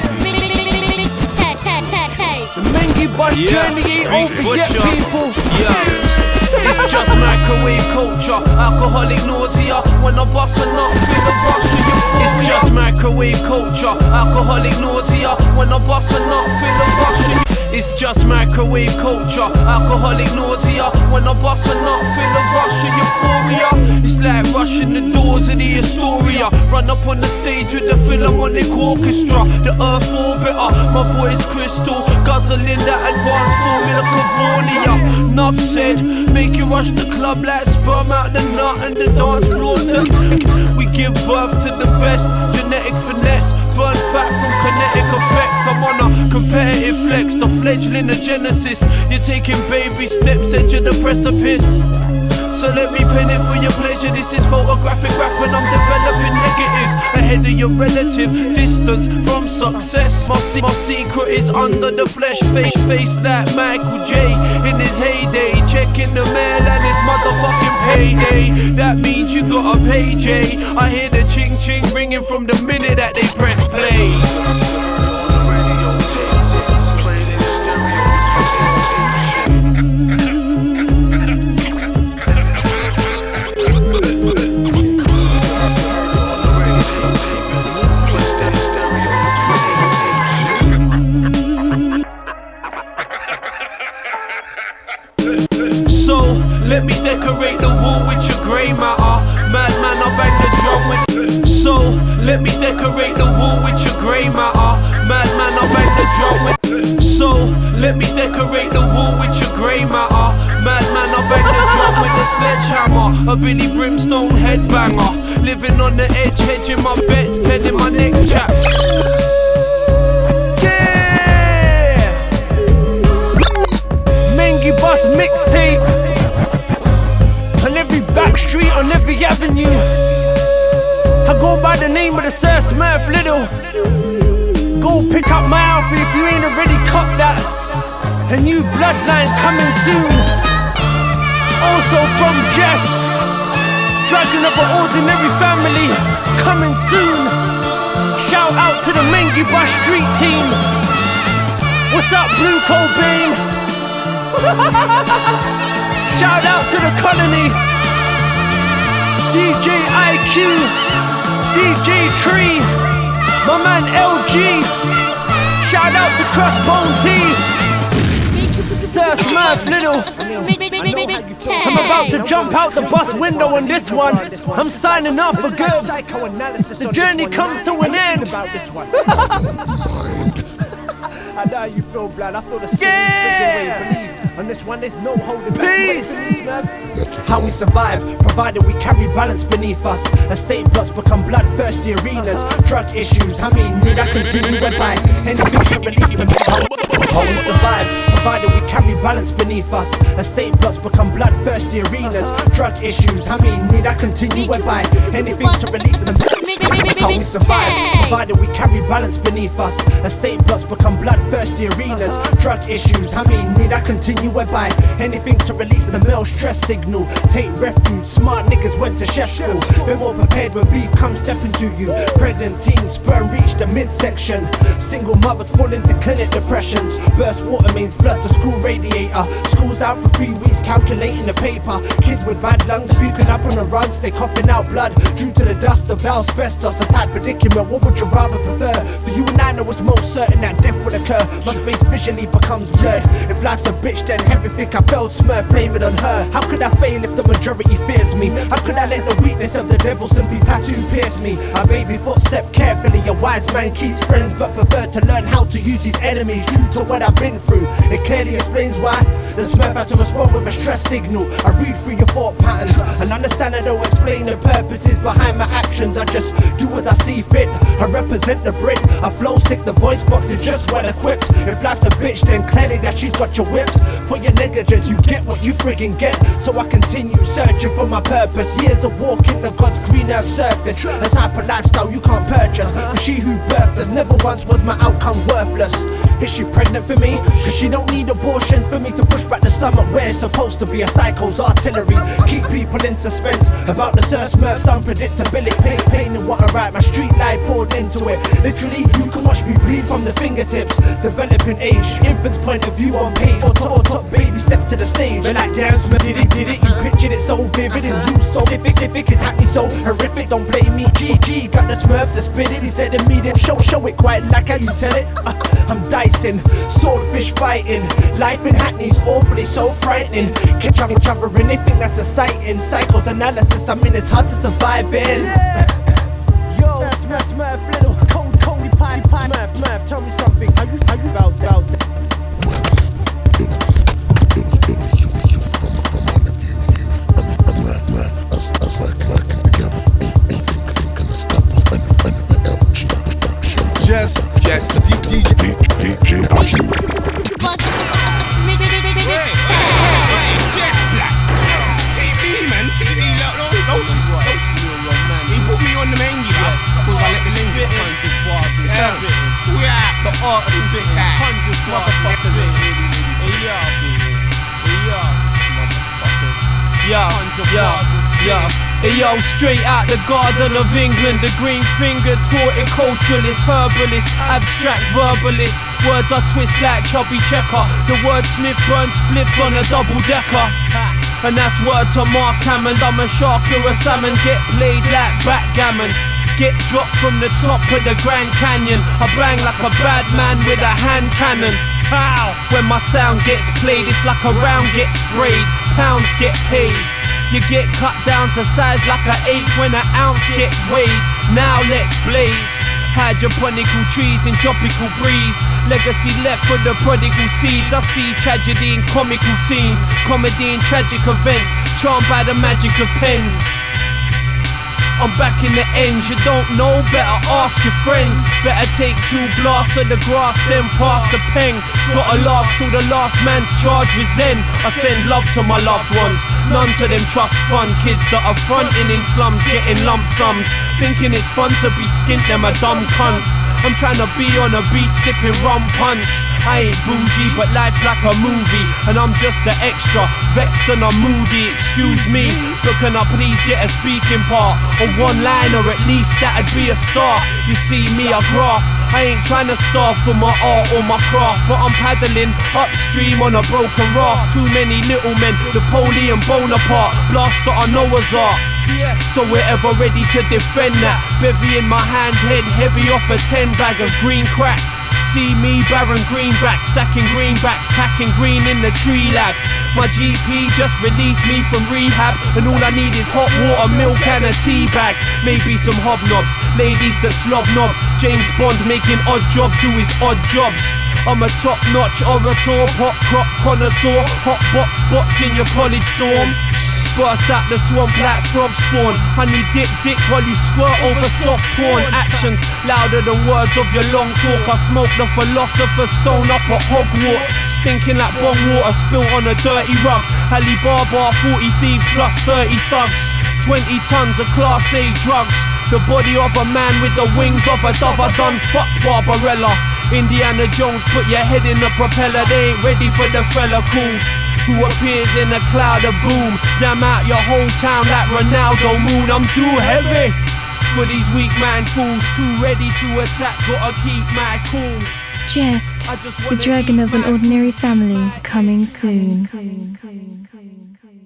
The Mengi boss Yeah, journey ain't Beat over yet, Butcher, people. yeah. It's just microwave culture, alcoholic nausea. When I bust a nut, feel the rush of euphoria. It's just microwave culture, alcoholic nausea. When I bust a nut, feel the rush of It's just microwave culture, alcoholic nausea. When I bust a nut, feel a rush of euphoria. It's like rushing the doors of the Astoria. Run up on the stage with the Philharmonic Orchestra. The Earth orbiter, my voice crystal, guzzling that advanced formula Cavonia. Enough said, make you rush the club like sperm out the nut and the dance floors. The we give birth to the best genetic finesse. Burn fat from kinetic effects. I'm on a competitive flex, the fledgling of Genesis. You're taking baby steps, edge of the precipice. So let me pen it for your pleasure. This is photographic rap and I'm developing negatives ahead of your relative distance from success. My, se my secret is under the flesh. Face face like Michael J in his heyday. Checking the mail and his motherfucking payday. That means you gotta pay J. I hear the ching ching ringing from the minute that they press play. Let me decorate the wall with your grey matter. Madman, I bang the drum with. So, let me decorate the wall with your grey matter. Madman, I bang the drum with. So, let me decorate the wall with your grey matter. Madman, I bang the drum with a sledgehammer. A Billy Brimstone headbanger. Living on the edge, hedging my bets, penning my next chap. Yeah! Mengi Bus mixtape. On every back street, on every avenue, I go by the name of the Sir Smurf Little. Go pick up my outfit if you ain't already copped that. A new bloodline coming soon. Also from Jest, Dragon of an Ordinary Family coming soon. Shout out to the Mengi Bus Street team. What's up, Blue Cobain? Shout out to the colony, D J I Q, D J Tree, my man L G. Shout out to Crossbone T, Sir Smurf Little. I'm about to jump out the bus window on this one. I'm signing off for good. The journey comes to an end. I know how you feel, blood. I feel the same yeah. way. Believe. On this one, there's no holding back. How we survive, provided we carry balance beneath us. Estate plots become bloodthirsty arenas. Drug issues, I mean, need I continue with my anything to release them? How we survive, provided we carry balance beneath us. Estate plots become bloodthirsty arenas. Drug issues, I mean, need I continue with my anything to release them? How we survive, provided we carry balance beneath us. Estate plots become bloodthirsty arenas. Drug issues, I mean, need I continue whereby anything to release the male stress signal. Take refuge, smart niggas went to chef school. Been more prepared when beef comes stepping to you. Pregnant teens, sperm reach the midsection. Single mothers fall into clinic depressions. Burst water mains flood the school radiator. School's out for three weeks, calculating the paper. Kids with bad lungs, puking up on the rugs, they coughing out blood. Due to the dust of asbestos, a tight predicament. What would you rather prefer? For you and I know it's most certain that death would occur. My space visually becomes blurred. If life's a bitch, then everything I felt Smurf, blame it on her. How could I fail if the majority fears me? How could I let the weakness of the devil simply tattoo pierce me? A baby footstep carefully, a wise man keeps friends but prefer to learn how to use his enemies. Due to what I've been through, it clearly explains why the Smurf had to respond with a stress signal. I read through your thought patterns and understand I don't explain the purposes behind my actions. I just do as I I see fit. I represent the Brit. I flow sick, the voice box is just well equipped. If life's a bitch, then clearly that she's got your whipped. For your negligence, you get what you friggin' get. So I continue searching for my purpose. Years of walking the God's green earth surface. A type of lifestyle you can't purchase. For she who birthed us never once was my outcome worthless. Is she pregnant for me? Cause she don't need abortions for me to push back the stomach where it's supposed to be. A psycho's artillery. Keep people in suspense about the Sir Smurf's unpredictability. Pain, pain in what I write, my street light poured into it. Literally, you can watch me bleed from the fingertips. Developing age, infant's point of view on page. Or top, or top baby step to the stage. And like damn Smurf, did it, did it. You pictured it so vivid and you so specific. It's happening so horrific, don't blame me. G G got the Smurf to spit it. He said immediate, show, show it quite like how you tell it. uh, I'm dicing, swordfish fighting. Life in Hackney's awfully so frightening. Catch up each other and they think that's a sighting. Psychos analysis, I mean it's hard to survive in. Yeah. Yo, that's Smurf, Smurf, little cold, cold, pie, pie, Smurf, Smurf, tell me something. Are you, are you about, about that? Just, just the D J. D J I Q. Wait, wait, just black. T V, man, T V, no, no, no, he put me on the Mengi bus, cause I let the Mengi bus. Yeah, yeah, the art of big hundred motherfuckers. Hey yo, hey yo, motherfuckers. Yo, yo, yo. Hey yo, straight out the Garden of England, the green fingered horticulturalist, herbalist, abstract verbalist. Words I twist like chubby checker. The wordsmith burns spliffs on a double decker. And that's word to Mark Hammond. I'm a shark, you're a salmon. Get played like backgammon. Get dropped from the top of the Grand Canyon. I bang like a bad man with a hand cannon. Pow! When my sound gets played, it's like a round gets sprayed. Pounds get paid. You get cut down to size like an eighth when an ounce gets weighed. Now let's blaze. Hydroponical trees in tropical breeze. Legacy left for the prodigal seeds. I see tragedy in comical scenes. Comedy in tragic events. Charmed by the magic of pens. I'm back in the end, you don't know, better ask your friends. Better take two blasts of the grass, then pass the pen. It's gotta last till the last man's charged with zen. I send love to my loved ones, none to them trust fund kids that are fronting in slums, getting lump sums. Thinking it's fun to be skint, them a dumb cunts. I'm trying to be on a beach sipping rum punch. I ain't bougie, but life's like a movie, and I'm just the extra, vexed and I'm moody, excuse me. But can I please get a speaking part, or one line, or at least that'd be a start. You see me, I graft, I ain't trying to starve for my art or my craft, but I'm paddling upstream on a broken raft. Too many little men, Napoleon Bonaparte, blast that I know was art. So we're ever ready to defend that. Bevy in my hand, head heavy off a ten bag of green crack. See me, Baron Greenback, stacking greenbacks, packing green in the tree lab. My G P just released me from rehab, and all I need is hot water, milk and a tea bag. Maybe some hobnobs, ladies that slob knobs. James Bond making odd job do his odd jobs. I'm a top-notch orator, pop crop connoisseur. Hot box spots in your college dorm. Burst out the swamp like frog spawn. Honey dip dick while you squirt over soft porn. Actions louder than words of your long talk. I smoke the philosopher's stone up at Hogwarts. Stinking like bong water spilt on a dirty rug. Alibaba, forty thieves plus thirty thugs. Twenty tons of class A drugs. The body of a man with the wings of a dove. I done fucked Barbarella. Indiana Jones, put your head in the propeller. They ain't ready for the fella called who appears in a cloud of boom. Damn out your whole town like Ronaldo Moon. I'm too heavy for these weak man fools. Too ready to attack, gotta keep my cool. Jest, the dragon of an ordinary family, coming soon.